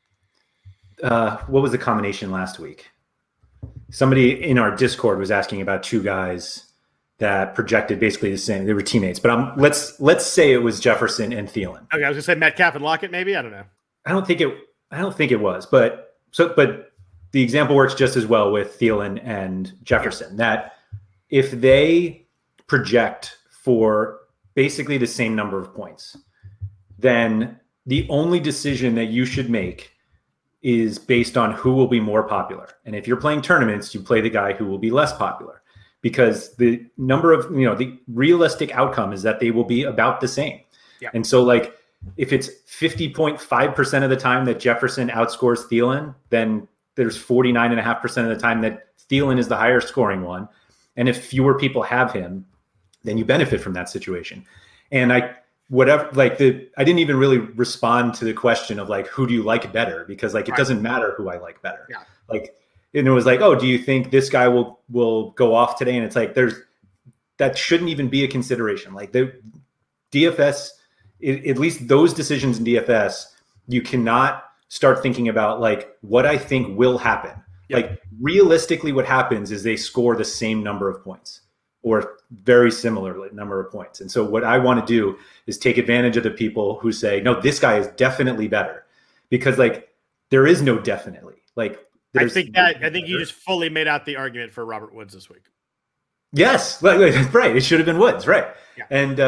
what was the combination last week? Somebody in our Discord was asking about two guys that projected basically the same. They were teammates, but let's say it was Jefferson and Thielen. Okay, I was gonna say Metcalf and Lockett, maybe. I don't know. I don't think it was, but the example works just as well with Thielen and Jefferson. That if they project for basically the same number of points, then the only decision that you should make is based on who will be more popular. And if you're playing tournaments, you play the guy who will be less popular, because the number of, the realistic outcome is that they will be about the same. Yeah. And so like, if it's 50.5% of the time that Jefferson outscores Thielen, then there's 49.5% of the time that Thielen is the higher scoring one. And if fewer people have him, then you benefit from that situation. And I didn't even really respond to the question of like, who do you like better? Because like, it doesn't matter who I like better. Yeah. Like, and it was like, oh, do you think this guy will go off today? And it's like, that shouldn't even be a consideration. Like the DFS, at least those decisions in DFS, you cannot start thinking about like what I think will happen. Yep. Like realistically, what happens is they score the same number of points or very similar number of points. And so what I want to do is take advantage of the people who say, no, this guy is definitely better, because like there is no definitely. Like I think you just fully made out the argument for Robert Woods this week. Yes, right. It should have been Woods, right? Yeah.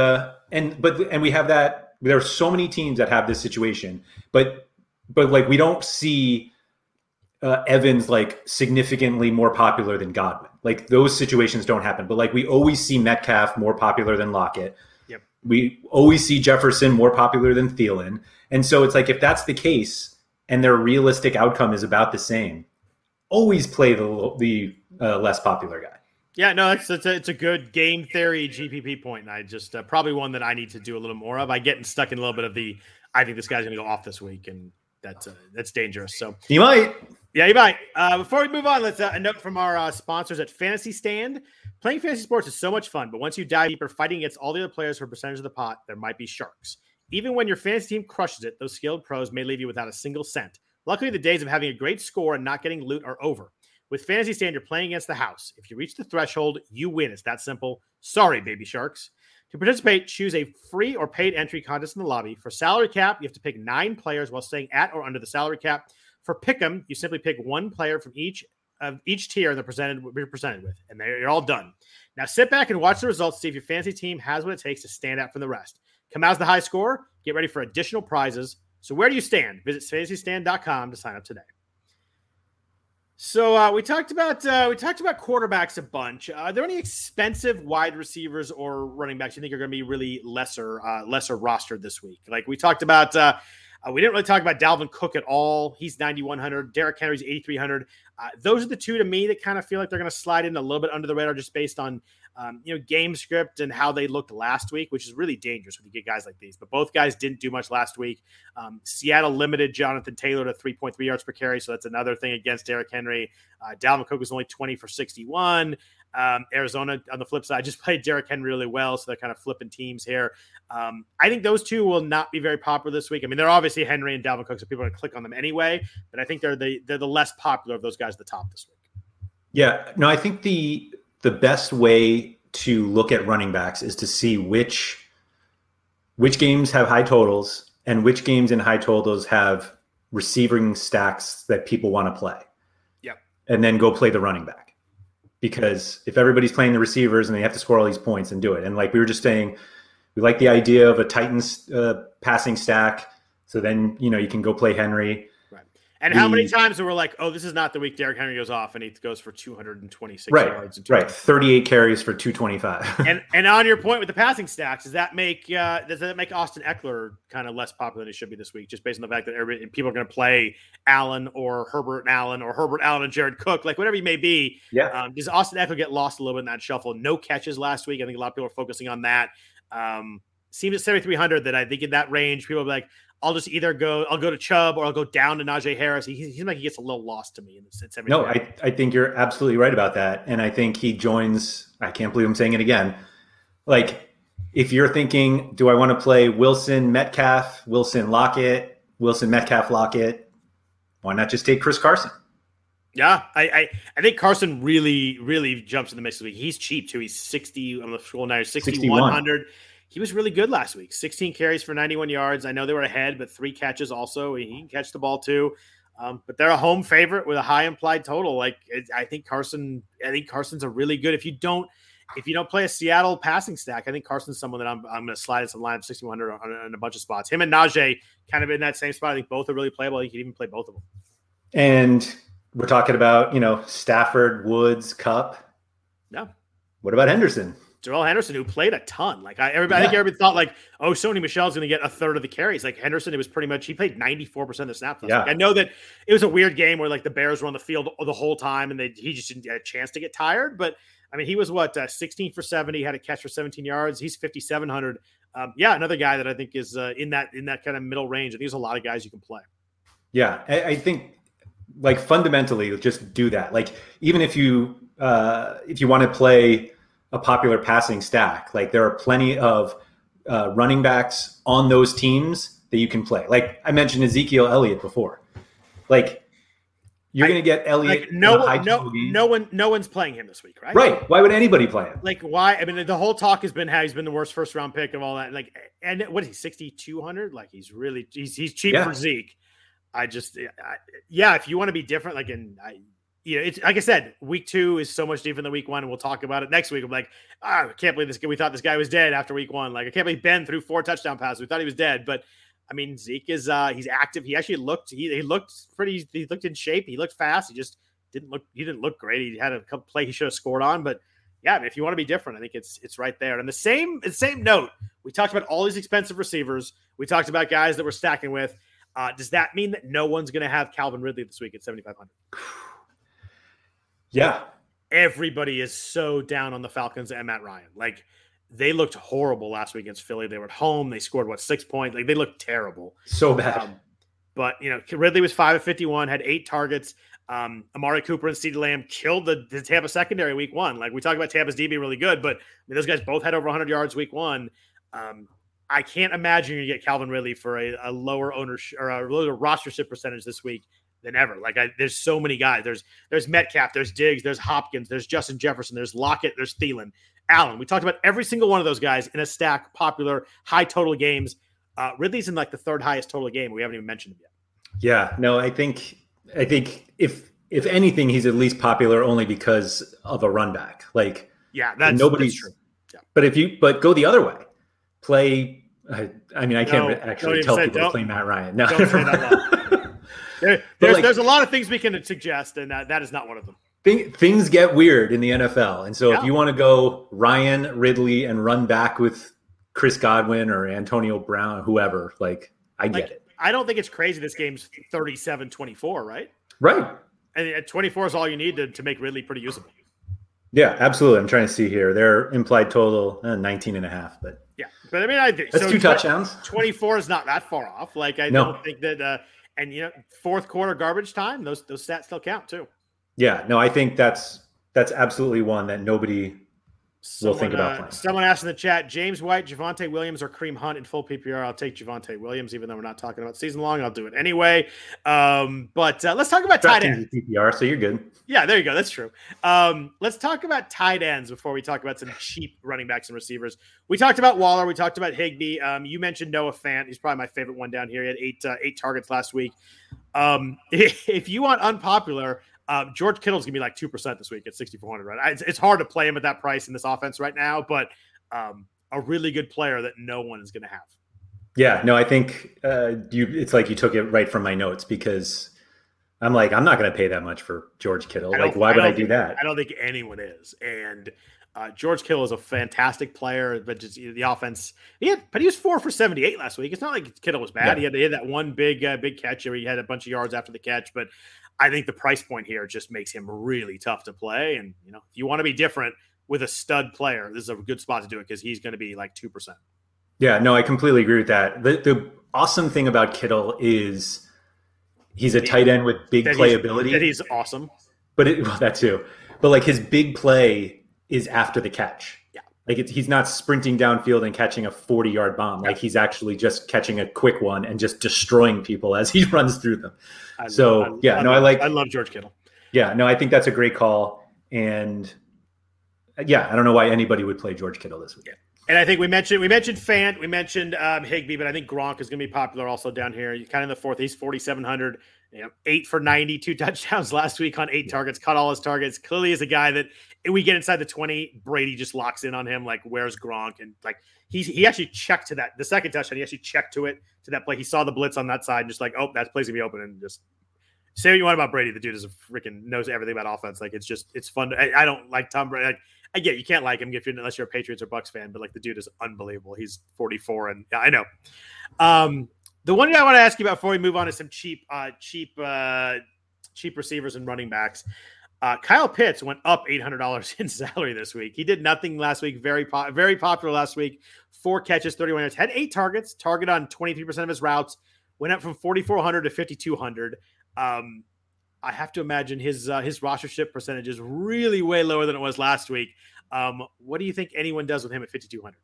And we have that. There are so many teams that have this situation, but like we don't see Evans like significantly more popular than Godwin. Like those situations don't happen. But like we always see Metcalf more popular than Lockett. Yep. We always see Jefferson more popular than Thielen. And so it's like, if that's the case and their realistic outcome is about the same, always play the less popular guy. Yeah, no, it's a good game theory GPP point, and I just probably one that I need to do a little more of. I get stuck in a little bit of I think this guy's going to go off this week, and that's dangerous. So he might. Yeah, you might. Before we move on, let's a note from our sponsors at Fantasy Stand. Playing fantasy sports is so much fun, but once you dive deeper, fighting against all the other players for a percentage of the pot, there might be sharks. Even when your fantasy team crushes it, those skilled pros may leave you without a single cent. Luckily, the days of having a great score and not getting loot are over. With Fantasy Stand, you're playing against the house. If you reach the threshold, you win. It's that simple. Sorry, baby sharks. To participate, choose a free or paid entry contest in the lobby. For salary cap, you have to pick 9 players while staying at or under the salary cap. For Pick'em, you simply pick one player from each tier you're presented with, and you're all done. Now sit back and watch the results to see if your fantasy team has what it takes to stand out from the rest. Come out as the high scorer. Get ready for additional prizes. So where do you stand? Visit fantasystand.com to sign up today. So we talked about quarterbacks a bunch. Are there any expensive wide receivers or running backs you think are going to be really lesser rostered this week? Like we talked about, we didn't really talk about Dalvin Cook at all. He's 9,100. Derrick Henry's 8,300. Those are the two to me that kind of feel like they're going to slide in a little bit under the radar just based on game script and how they looked last week, which is really dangerous when you get guys like these. But both guys didn't do much last week. Seattle limited Jonathan Taylor to 3.3 yards per carry, so that's another thing against Derrick Henry. Dalvin Cook was only 20 for 61. Arizona, on the flip side, just played Derrick Henry really well, so they're kind of flipping teams here. I think those two will not be very popular this week. I mean, they're obviously Henry and Dalvin Cook, so people are going to click on them anyway, but I think they're the less popular of those guys at the top this week. Yeah, no, I think the best way to look at running backs is to see which games have high totals and which games in high totals have receiving stacks that people want to play. Yep. And then go play the running back. Because if everybody's playing the receivers and they have to score all these points and do it. And like we were just saying, we like the idea of a Titans passing stack. So then, you can go play Henry. And how many times we're like, oh, this is not the week Derrick Henry goes off and he goes for 226 yards. Right, 38 carries for 225. and on your point with the passing stacks, does that make Austin Eckler kind of less popular than he should be this week, just based on the fact that people are going to play Allen or Herbert Allen and Jared Cook, like whatever he may be. Yeah. Does Austin Eckler get lost a little bit in that shuffle? No catches last week. I think a lot of people are focusing on that. Seems at 7,300 that I think in that range, people will be like, I'll just either I'll go to Chubb or I'll go down to Najee Harris. He seems like he gets a little lost to me. No, I think you're absolutely right about that. And I think he joins, I can't believe I'm saying it again. Like if you're thinking, do I want to play Wilson, Metcalf, Wilson, Lockett, Wilson, Metcalf, Lockett, why not just take Chris Carson? Yeah, I think Carson really jumps in the mix this week. He's cheap too. He's 60 on the scroll now. 6,100. He was really good last week. 16 carries for 91 yards. I know they were ahead, but 3 catches also. He can catch the ball too. But they're a home favorite with a high implied total. I think Carson's a really good. If you don't play a Seattle passing stack, I think Carson's someone that I'm going to slide in some lineup 6,100 on a bunch of spots. Him and Najee kind of in that same spot. I think both are really playable. You can even play both of them. And we're talking about, Stafford, Woods, Kupp. Yeah. What about Henderson? Darrell Henderson, who played a ton. I think everybody thought Sony Michel's going to get a third of the carries. Henderson, it was pretty much, he played 94% of the snaps. I know that it was a weird game where the Bears were on the field the whole time and he just didn't get a chance to get tired. But I mean, he was 16 for 70, had a catch for 17 yards. He's 5,700. Another guy that I think is in that kind of middle range. I think there's a lot of guys you can play. Yeah, I think fundamentally just do that. Even if you want to play a popular passing stack, there are plenty of running backs on those teams that you can play. I mentioned Ezekiel Elliott before. You're going to get Elliott. No one's playing him this week, right? Right. Why would anybody play him? Why? I mean, the whole talk has been how he's been the worst first round pick of all that. And what is he, 6,200? He's cheap for Zeke. If you want to be different, it's like I said, week 2 is so much different than week 1, and we'll talk about it next week. I'm I can't believe this guy. We thought this guy was dead after week 1. I can't believe Ben threw 4 touchdown passes. We thought he was dead, but I mean, Zeke is he's active. He actually looked he looked in shape. He looked fast. He just didn't look great. He had a couple play he should have scored on, but yeah, if you want to be different, I think it's right there. And the same note, we talked about all these expensive receivers. We talked about guys that we're stacking with. Does that mean that no one's going to have Calvin Ridley this week at 7,500? Yeah. Everybody is so down on the Falcons and Matt Ryan. They looked horrible last week against Philly. They were at home. They scored 6 points. They looked terrible. So bad. But Ridley was 5 of 51, had 8 targets. Amari Cooper and CeeDee Lamb killed the Tampa secondary week 1. We talk about Tampa's D being really good, but those guys both had over 100 yards week 1. I can't imagine you get Calvin Ridley for a lower ownership or a lower rostership percentage this week than ever. There's so many guys. There's Metcalf, there's Diggs, there's Hopkins, there's Justin Jefferson, there's Lockett, there's Thielen, Allen. We talked about every single one of those guys in a stack, popular, high total games. Ridley's in the third highest total game. We haven't even mentioned him yet. Yeah, no, I think if anything, he's at least popular only because of a run back. That's true. Yeah. But go the other way. Play. I can't actually tell people to play Matt Ryan. No, don't say that there's a lot of things we can suggest, and that is not one of them. Things get weird in the NFL, and so if you want to go Ryan, Ridley, and run back with Chris Godwin or Antonio Brown, whoever, I get it. I don't think it's crazy. This game's 37-24, right? Right. And 24 is all you need to make Ridley pretty usable. Yeah, absolutely. I'm trying to see here. Their implied total 19.5, but yeah. But I mean, that's 2 touchdowns. 24 is not that far off. Don't think that. And fourth quarter garbage time, those stats still count too. Yeah, no, I think that's absolutely one that nobody will think about playing. Someone asked in the chat, James White, Javonte Williams, or Kareem Hunt in full PPR. I'll take Javonte Williams, even though we're not talking about season long. I'll do it anyway. But let's talk about tight ends. PPR, so you're good. Yeah, there you go. That's true. Let's talk about tight ends before we talk about some cheap running backs and receivers. We talked about Waller. We talked about Higbee. You mentioned Noah Fant. He's probably my favorite one down here. He had 8 targets last week. If you want unpopular, George Kittle's going to be 2% this week at 6,400, right? It's hard to play him at that price in this offense right now, but a really good player that no one is going to have. Yeah, no, I think it's you took it right from my notes because I'm not going to pay that much for George Kittle. Why would I do that? I don't think anyone is. And George Kittle is a fantastic player, but just the offense. He was 4 for 78 last week. It's not like Kittle was bad. Yeah. He had that one big catch where he had a bunch of yards after the catch, but I think the price point here just makes him really tough to play. And, if you want to be different with a stud player, this is a good spot to do it because he's going to be 2%. Yeah, no, I completely agree with that. The awesome thing about Kittle is he's a tight end with big playability. That he's awesome. But that too. But his big play is after the catch. Yeah. Like he's not sprinting downfield and catching a 40-yard bomb. Like he's actually just catching a quick one and just destroying people as he runs through them. I love George Kittle. Yeah, no, I think that's a great call. And yeah, I don't know why anybody would play George Kittle this week. Yeah. And I think we mentioned Fant, we mentioned Higbee, but I think Gronk is going to be popular also down here. Kind of in the fourth. He's 4,700. 8 for 90, 2 touchdowns last week on 8 targets, caught all his targets. Clearly is a guy that we get inside the 20, Brady just locks in on him. Like, where's Gronk? And like, he actually checked to that. The second touchdown, he actually checked to that play. He saw the blitz on that side, just like, oh, that play's gonna be open, and just say what you want about Brady. The dude is knows everything about offense. Like, it's fun. I don't like Tom Brady. Like, I get you can't like him unless you're a Patriots or Bucks fan, but like the dude is unbelievable. He's 44, and I know. The one thing I want to ask you about before we move on to some cheap receivers and running backs. Kyle Pitts went up $800 in salary this week. He did nothing last week. Very popular last week. 4 catches, 31 yards. Had 8 targets. Target on 23% of his routes. Went up from 4,400 to 5,200. I have to imagine his rostership percentage is really way lower than it was last week. What do you think anyone does with him at 5,200?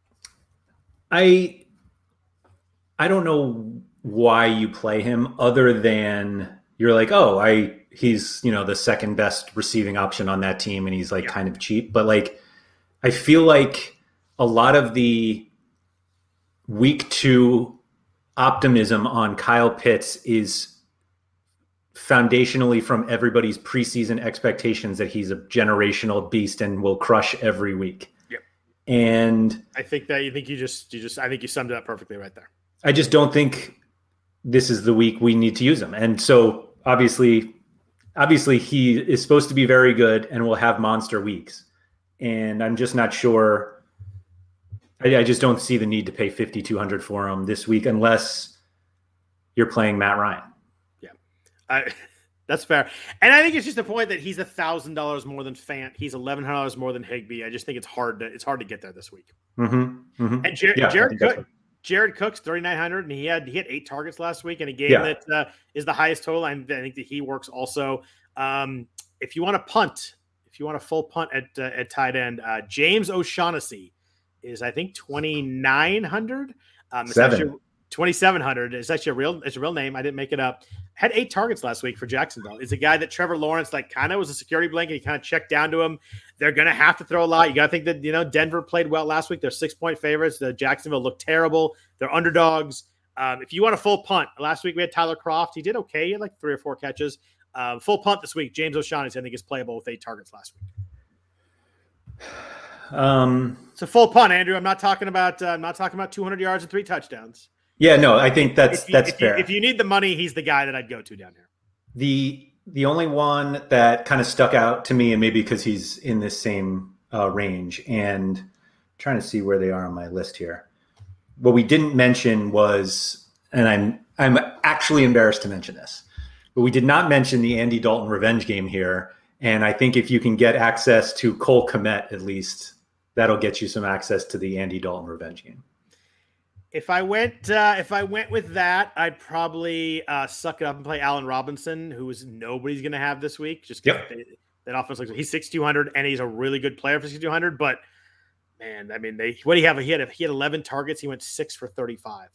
I don't know why you play him other than you're like, he's, the second best receiving option on that team and he's kind of cheap. But like, I feel like a lot of the week 2 optimism on Kyle Pitts is foundationally from everybody's preseason expectations that he's a generational beast and will crush every week. Yep. And I think you summed it up perfectly right there. I just don't think this is the week we need to use him. And so obviously he is supposed to be very good and will have monster weeks. And I'm just not sure. I just don't see the need to pay $5,200 for him this week unless you're playing Matt Ryan. Yeah. That's fair. And I think it's just the point that he's $1,000 more than Fant. He's $1,100 more than Higbee. I just think it's hard to get there this week. Mm-hmm. Mm-hmm. And Jared Cook's 3,900, and he had 8 targets last week in a game that is the highest total. I think that he works also. If you want to punt, if you want a full punt at tight end, James O'Shaughnessy is, I think, 2,900. 2,700. It's actually a real name. I didn't make it up. Had 8 targets last week for Jacksonville. It's a guy that Trevor Lawrence kind of was a security blanket. He kind of checked down to him. They're going to have to throw a lot. You got to think that, Denver played well last week. They're 6-point favorites. The Jacksonville looked terrible. They're underdogs. If you want a full punt, last week we had Tyler Kroft. He did okay. He had 3 or 4 catches. Full punt this week. James O'Shaughnessy, I think, is playable with 8 targets last week. It's a full punt, Andrew. I'm not talking about 200 yards and 3 touchdowns. Yeah, no, I think that's fair. If you need the money, he's the guy that I'd go to down here. The only one that kind of stuck out to me, and maybe because he's in this same range, and I'm trying to see where they are on my list here. What we didn't mention was, and I'm actually embarrassed to mention this, but we did not mention the Andy Dalton revenge game here. And I think if you can get access to Cole Kmet, at least, that'll get you some access to the Andy Dalton revenge game. If I went with that, I'd probably suck it up and play Allen Robinson, who is nobody's going to have this week. Just that offense looks. He's 6,200 and he's a really good player for 6,200. But man, I mean, what do you have? He had 11 targets. He went 6 for 35.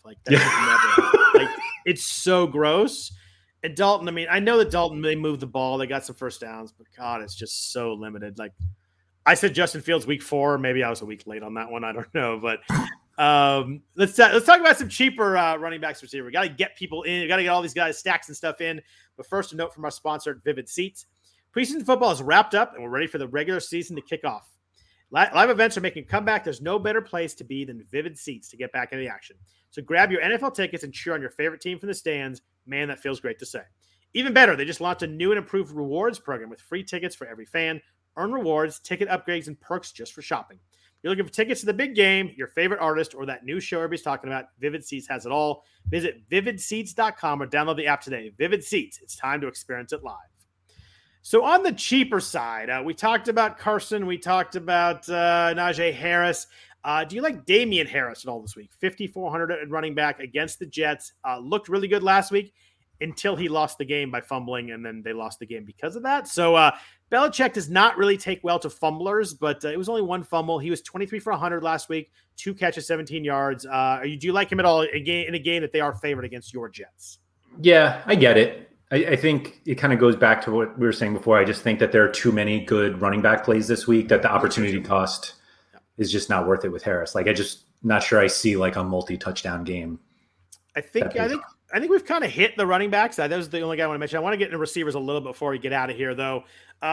It's so gross. And Dalton, I mean, I know that Dalton, they moved the ball. They got some first downs, but God, it's just so limited. Like I said, Justin Fields week 4. Maybe I was a week late on that one. I don't know, but. Let's talk about some cheaper running backs receiver. We got to get people in. We got to get all these guys stacks and stuff in. But first, a note from our sponsor, Vivid Seats. Preseason football is wrapped up, and we're ready for the regular season to kick off. Live events are making a comeback. There's no better place to be than Vivid Seats to get back into the action. So grab your NFL tickets and cheer on your favorite team from the stands. Man, that feels great to say. Even better, they just launched a new and improved rewards program with free tickets for every fan. Earn rewards, ticket upgrades, and perks just for shopping. You're looking for tickets to the big game, your favorite artist, or that new show everybody's talking about, Vivid Seats has it all. Visit vividseats.com or download the app today. Vivid Seats. It's time to experience it live. So on the cheaper side, we talked about Carson. We talked about Najee Harris. Do you like Damian Harris at all this week? 5,400 at running back against the Jets. Looked really good last week. until he lost the game by fumbling, and then they lost the game because of that. So Belichick does not really take well to fumblers, but it was only one fumble. He was 23 for 100 last week, 2 catches, 17 yards. Do you like him at all in a game that they are favored against your Jets? Yeah, I get it. I think it kind of goes back to what we were saying before. I just think that there are too many good running back plays this week that the opportunity cost is just not worth it with Harris. Like, I just not sure I see like a multi-touchdown game. I think we've kind of hit the running backs. That was the only guy I want to mention. I want to get into receivers a little bit before we get out of here, though.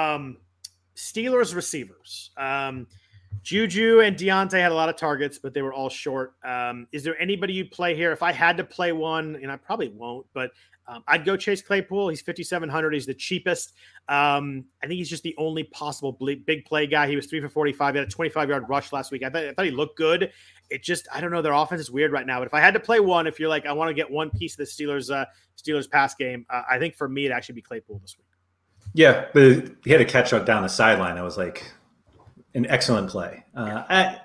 Steelers receivers. Juju and Deontay had a lot of targets, but they were all short. Is there anybody you'd play here? If I had to play one, and I probably won't, but I'd go Chase Claypool. He's 5,700. He's the cheapest. I think he's just the only possible big play guy. He was 3 for 45. He had a 25-yard rush last week. I thought he looked good. It just, I don't know. Their offense is weird right now. But if I had to play one, if you're like, I want to get one piece of the Steelers pass game, I think for me, it'd actually be Claypool this week. Yeah, but he had a catch down the sideline. That was like an excellent play. I'm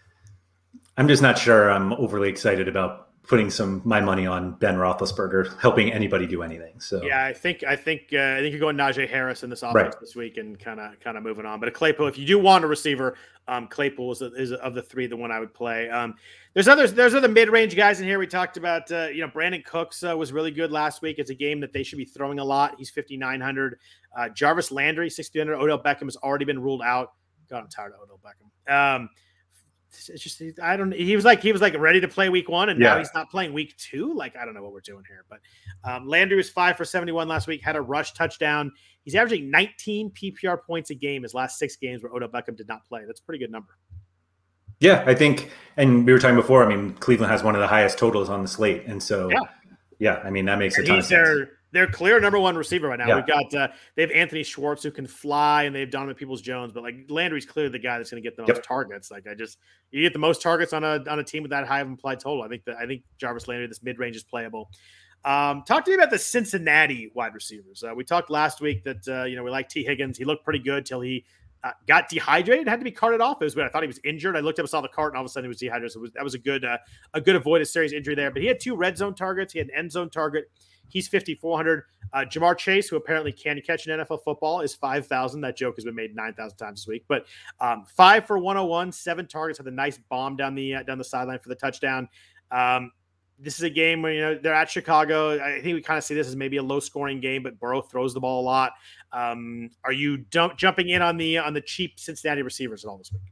just not sure I'm overly excited about putting my money on Ben Roethlisberger helping anybody do anything. So yeah, I think you're going Najee Harris in this offense this week and kind of moving on. But a Claypool, if you do want a receiver, Claypool is of the three the one I would play. There's other mid-range guys in here. We talked about Brandon Cooks was really good last week. It's a game that they should be throwing a lot. He's 5,900. Jarvis Landry 6,200. Odell Beckham has already been ruled out. God, I'm tired of Odell Beckham. It's just he was like ready to play week 1, and now he's not playing week 2. Like, I don't know what we're doing here, but Landry was 5 for 71 last week, had a rush touchdown. He's averaging 19 PPR points a game his last 6 games where Odell Beckham did not play. That's a pretty good number. Yeah, I think, and we were talking before, I mean, Cleveland has one of the highest totals on the slate, and so I mean, that makes a ton of sense. They're clear number one receiver right now. Yeah. We've got they have Anthony Schwartz who can fly, and they have Donovan Peoples-Jones, but like Landry's clearly the guy that's going to get the most targets. Like, you get the most targets on a team with that high of implied total. I think Jarvis Landry, this mid range, is playable. Talk to me about the Cincinnati wide receivers. We talked last week that we like T. Higgins. He looked pretty good till he got dehydrated, had to be carted off. It was weird. I thought he was injured. I looked up and saw the cart, and all of a sudden he was dehydrated. So that was a good avoided serious injury there. But he had 2 red zone targets. He had an end zone target. He's 5,400. Jamar Chase, who apparently can catch in NFL football, is 5,000. That joke has been made 9,000 times this week. But 5 for 101, 7 targets, with a nice bomb down the sideline for the touchdown. This is a game where they're at Chicago. I think we kind of see this as maybe a low-scoring game, but Burrow throws the ball a lot. Are you jumping in on the cheap Cincinnati receivers at all this week?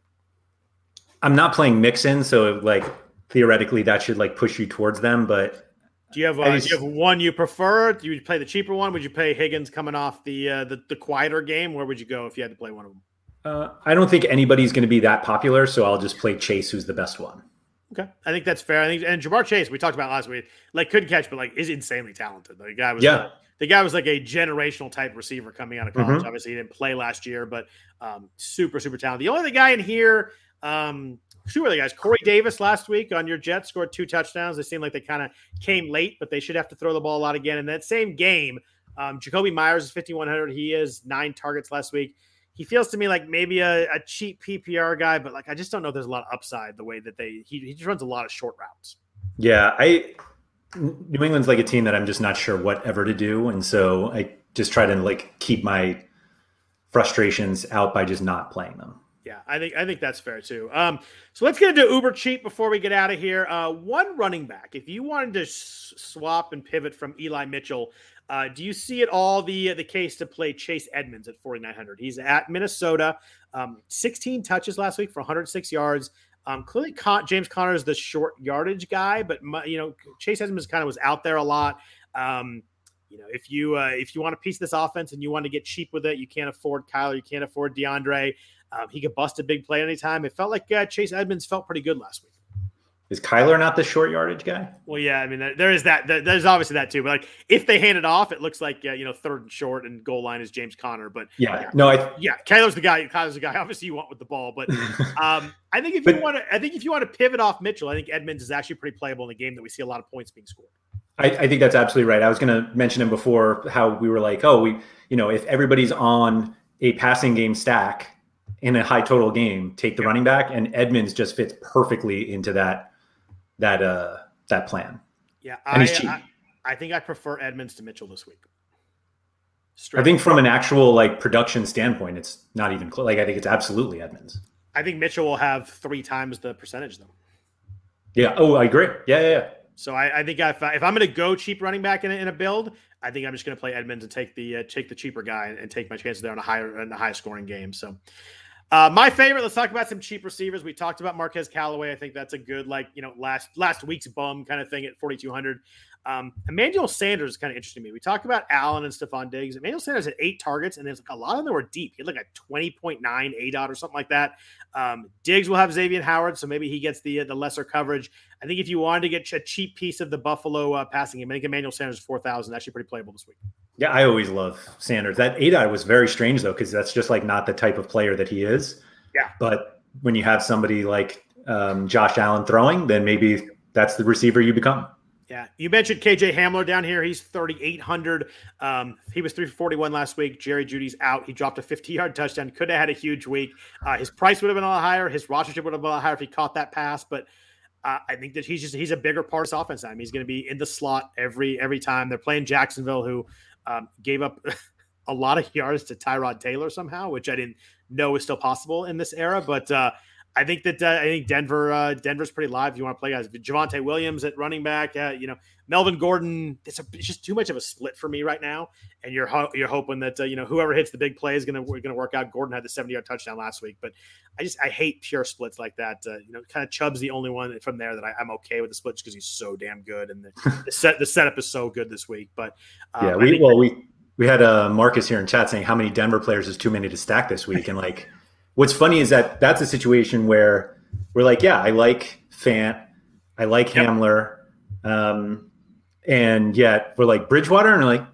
I'm not playing Mixon, so like theoretically that should like push you towards them, but. Do you have one you prefer? Do you play the cheaper one? Would you play Higgins coming off the quieter game? Where would you go if you had to play one of them? I don't think anybody's going to be that popular, so I'll just play Chase, who's the best one. Okay, I think that's fair. And Jamar Chase, we talked about last week, like couldn't catch, but like is insanely talented. The guy was the guy was like a generational type receiver coming out of college. Mm-hmm. Obviously, he didn't play last year, but super talented. The only other guy in here. 2 other guys. Corey Davis last week on your Jets scored 2 touchdowns. They seem like they kind of came late, but they should have to throw the ball a lot again. In that same game, Jacoby Myers is 5,100. He has 9 targets last week. He feels to me like maybe a cheap PPR guy, but like I just don't know if there's a lot of upside the way that he just runs a lot of short routes. Yeah, New England's like a team that I'm just not sure whatever to do, and so I just try to like keep my frustrations out by just not playing them. Yeah, I think that's fair too. So let's get into Uber cheap before we get out of here. One running back, if you wanted to swap and pivot from Eli Mitchell, do you see at all the case to play Chase Edmonds at 4,900? He's at Minnesota, 16 touches last week for 106 yards. Clearly, James Conner is the short yardage guy, but Chase Edmonds kind of was out there a lot. If you want a piece of this offense and you want to get cheap with it, you can't afford Kyler, you can't afford DeAndre. He could bust a big play anytime. It felt like Chase Edmonds felt pretty good last week. Is Kyler not the short yardage guy? Well, yeah, I mean, there is that. There's obviously that too. But like, if they hand it off, it looks like 3rd and short, and goal line is James Conner. But Kyler's the guy. Obviously, you want with the ball. But I think if you want to pivot off Mitchell, I think Edmonds is actually pretty playable in a game that we see a lot of points being scored. I think that's absolutely right. I was going to mention him before how we were like, if everybody's on a passing game stack in a high total game, take the running back, and Edmonds just fits perfectly into that plan. Yeah, and he's cheap. I think I prefer Edmonds to Mitchell this week. I think from an actual like production standpoint, it's not even close. Like I think it's absolutely Edmonds. I think Mitchell will have 3 times the percentage though. Yeah. Oh, I agree. Yeah. So I think if I'm going to go cheap running back in a build, I think I'm just going to play Edmonds and take the cheaper guy and take my chances there in a high scoring game. So my favorite. Let's talk about some cheap receivers. We talked about Marquez Callaway. I think that's a good last week's bum kind of thing at 4,200. Emmanuel Sanders is kind of interesting to me. We talked about Allen and Stephon Diggs. Emmanuel Sanders had 8 targets, and there's a lot of them were deep. He had like a 20.9 ADOT or something like that. Diggs will have Xavier Howard, so maybe he gets the lesser coverage. I think if you wanted to get a cheap piece of the Buffalo passing game, I think Emmanuel Sanders 4,000 actually pretty playable this week. Yeah, I always love Sanders. That ADOT was very strange though, because that's just like not the type of player that he is. Yeah, but when you have somebody like Josh Allen throwing, then maybe that's the receiver you become. Yeah, you mentioned KJ Hamler down here. He's 3,800. He was 341 last week. Jerry Jeudy's out. He dropped a 50-yard touchdown. Could have had a huge week. His price would have been a lot higher. His rostership would have been a lot higher if he caught that pass. But I think that he's a bigger part of this offense. I mean, he's going to be in the slot every time. They're playing Jacksonville, who gave up a lot of yards to Tyrod Taylor somehow, which I didn't know is still possible in this era. But I think Denver's pretty live. If you want to play guys, Javonte Williams at running back, Melvin Gordon. It's just too much of a split for me right now. And you're hoping that whoever hits the big play is going to work out. Gordon had the 70-yard touchdown last week, but I hate pure splits like that. Kind of Chubb's the only one from there that I'm okay with the splits because he's so damn good, and the setup is so good this week. But we had Marcus here in chat saying how many Denver players is too many to stack this week, and like. What's funny is that that's a situation where we're like, yeah, I like Fant, I like Hamler, and yet we're like Bridgewater, and we're like,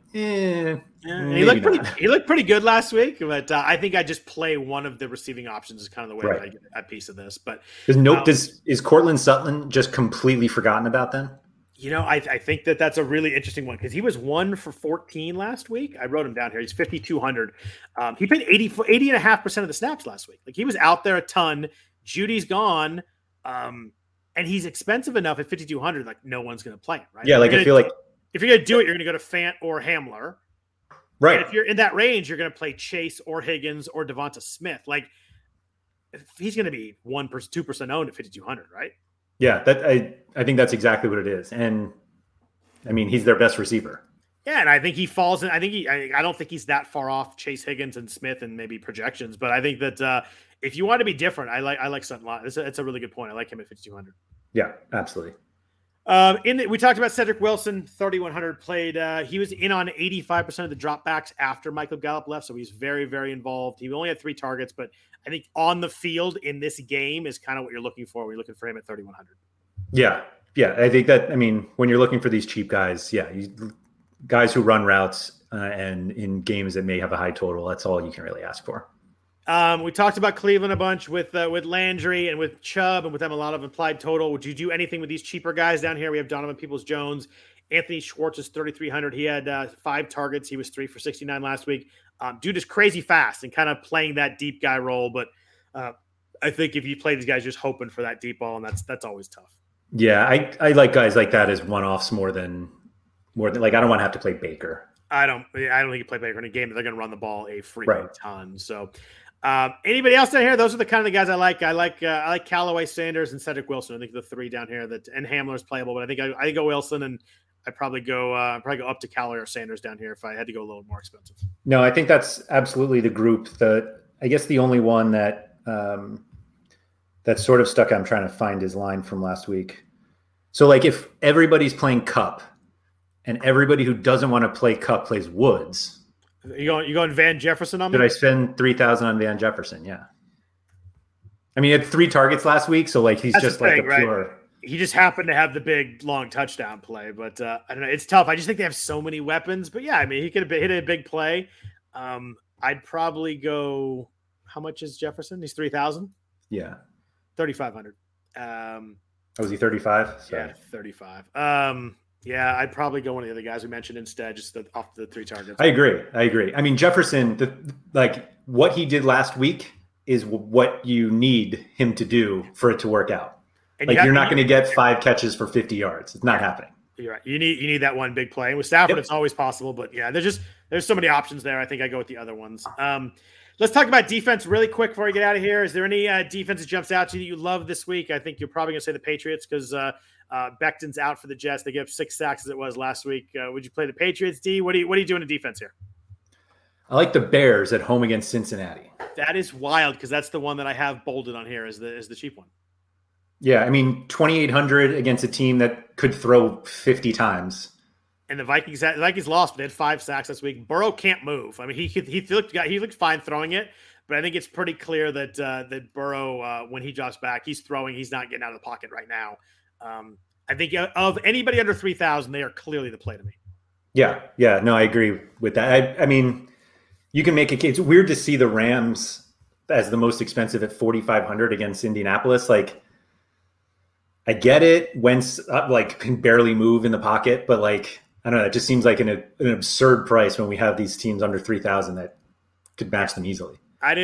he looked pretty good last week, but I think I just play one of the receiving options is kind of the way that I get a piece of this. But is Cortland Sutton just completely forgotten about then? I think that's a really interesting one because he was 1 for 14 last week. I wrote him down here. He's 5,200. He played 80.5% of the snaps last week. Like he was out there a ton. Judy's gone. And he's expensive enough at 5,200. Like no one's going to play him, right? Yeah. Like I feel like if you're going to do it, you're going to go to Fant or Hamler. Right. And if you're in that range, you're going to play Chase or Higgins or Devonta Smith. Like he's going to be 1%, 2% owned at 5,200, right? Yeah, I think that's exactly what it is. And I mean, he's their best receiver. Yeah, and I think he falls in. I don't think he's that far off Chase Higgins and Smith and maybe projections, but I think that if you want to be different, I like Sutton a lot. It's a really good point. I like him at 5,200. Yeah, absolutely. We talked about Cedric Wilson, 3,100 played. He was in on 85% of the dropbacks after Michael Gallup left, so he's very, very involved. He only had 3 targets, but I think on the field in this game is kind of what you're looking for. We're looking for him at 3,100. Yeah. I think that, I mean, when you're looking for these cheap guys, guys who run routes and in games that may have a high total, that's all you can really ask for. We talked about Cleveland a bunch with Landry and with Chubb and with them a lot of implied total. Would you do anything with these cheaper guys down here? We have Donovan Peoples-Jones. Anthony Schwartz is 3,300. He had 5 targets. He was 3 for 69 last week. Dude is crazy fast and kind of playing that deep guy role. But I think if you play these guys, just hoping for that deep ball, and that's always tough. Yeah, I like guys like that as one-offs more than like I don't want to have to play Baker. I don't think you play Baker in a game that they're going to run the ball a freaking ton. So. Anybody else down here? Those are the kind of the guys I like. I like Callaway, Sanders, and Cedric Wilson. I think the 3 down here and Hamler is playable, but I think I go Wilson, and I probably go up to Callaway or Sanders down here if I had to go a little more expensive. No, I think that's absolutely the group. I guess the only one that that's sort of stuck. I'm trying to find his line from last week. So like if everybody's playing Kupp and everybody who doesn't want to play Kupp plays Woods. You going Van Jefferson on me? Did I spend 3,000 on Van Jefferson? Yeah. I mean, he had 3 targets last week, so like he's just like a pure. Right? He just happened to have the big long touchdown play, but I don't know. It's tough. I just think they have so many weapons. But yeah, I mean, he could have hit a big play. I'd probably go. How much is Jefferson? He's 3,000. Yeah, 3,500. Was he 35? Yeah, 35. Yeah, I'd probably go one of the other guys we mentioned instead, just off the 3 targets. I agree. I mean, Jefferson, what he did last week is what you need him to do for it to work out. And you're not going to get 5 catches for 50 yards. It's not happening. You're right. You need that one big play. And with Stafford, Yep. It's always possible, but yeah, there's so many options there. I think I go with the other ones. Let's talk about defense really quick before we get out of here. Is there any defense that jumps out to you that you love this week? I think you're probably going to say the Patriots because Becton's out for the Jets. They gave 6 sacks as it was last week. Would you play the Patriots, D? What are you doing in defense here? I like the Bears at home against Cincinnati. That is wild because that's the one that I have bolded on here as the cheap one. Yeah, I mean, 2,800 against a team that could throw 50 times. And the Vikings lost, but they had 5 sacks this week. Burrow can't move. I mean, he looked fine throwing it, but I think it's pretty clear that that Burrow, when he drops back, he's throwing. He's not getting out of the pocket right now. I think of anybody under 3,000, they are clearly the play to me. Yeah, no, I agree with that. I mean, you can make a case. It's weird to see the Rams as the most expensive at 4,500 against Indianapolis. Like, I get it. Wentz can barely move in the pocket, but I don't know. It just seems like an absurd price when we have these teams under 3,000 that could match them easily.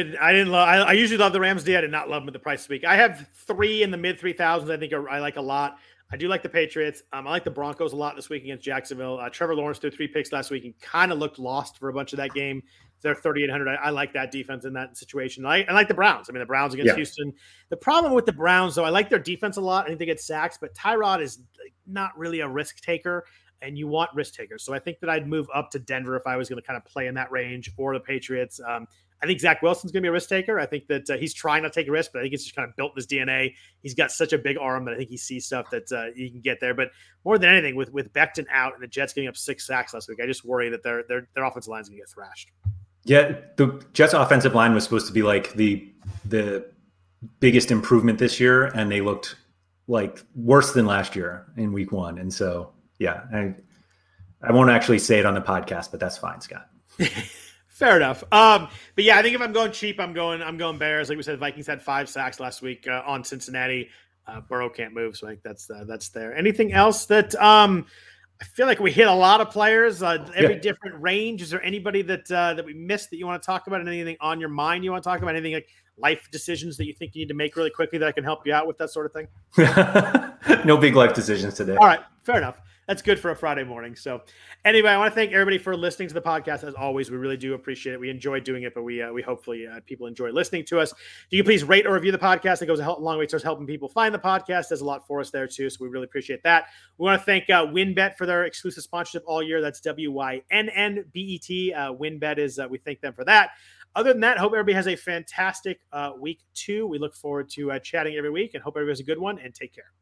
I usually love the Rams. I did not love them at the price this week. I have 3 in the mid 3,000s. I think I like a lot. I do like the Patriots. I like the Broncos a lot this week against Jacksonville. Trevor Lawrence threw 3 picks last week and kind of looked lost for a bunch of that game. They're 3,800. I like that defense in that situation. I like the Browns. I mean, the Browns against Houston. The problem with the Browns, though, I like their defense a lot. I think they get sacks, but Tyrod is not really a risk taker, and you want risk takers. So I think that I'd move up to Denver if I was going to kind of play in that range, or the Patriots. I think Zach Wilson's going to be a risk taker. I think that he's trying to take a risk, but I think it's just kind of built in his DNA. He's got such a big arm that I think he sees stuff that he can get there. But more than anything, with Becton out and the Jets getting up 6 sacks last week, I just worry that their offensive line is going to get thrashed. Yeah, the Jets' offensive line was supposed to be like the biggest improvement this year, and they looked like worse than last year in week 1. And so, yeah, I won't actually say it on the podcast, but that's fine, Scott. Fair enough. But yeah, I think if I'm going cheap, I'm going Bears. Like we said, Vikings had 5 sacks last week on Cincinnati. Burrow can't move, so I think that's there. Anything else that I feel like we hit a lot of players, different range. Is there anybody that we missed that you want to talk about? Anything on your mind you want to talk about? Anything like life decisions that you think you need to make really quickly that I can help you out with, that sort of thing? No big life decisions today. All right, fair enough. That's good for a Friday morning. So anyway, I want to thank everybody for listening to the podcast. As always, we really do appreciate it. We enjoy doing it, but we hopefully people enjoy listening to us. You can please rate or review the podcast. It goes a long way towards helping people find the podcast. There's a lot for us there too. So we really appreciate that. We want to thank WynnBET for their exclusive sponsorship all year. That's WYNNBET. WynnBET is, we thank them for that. Other than that, hope everybody has a fantastic week 2. We look forward to chatting every week and hope everybody has a good one, and take care.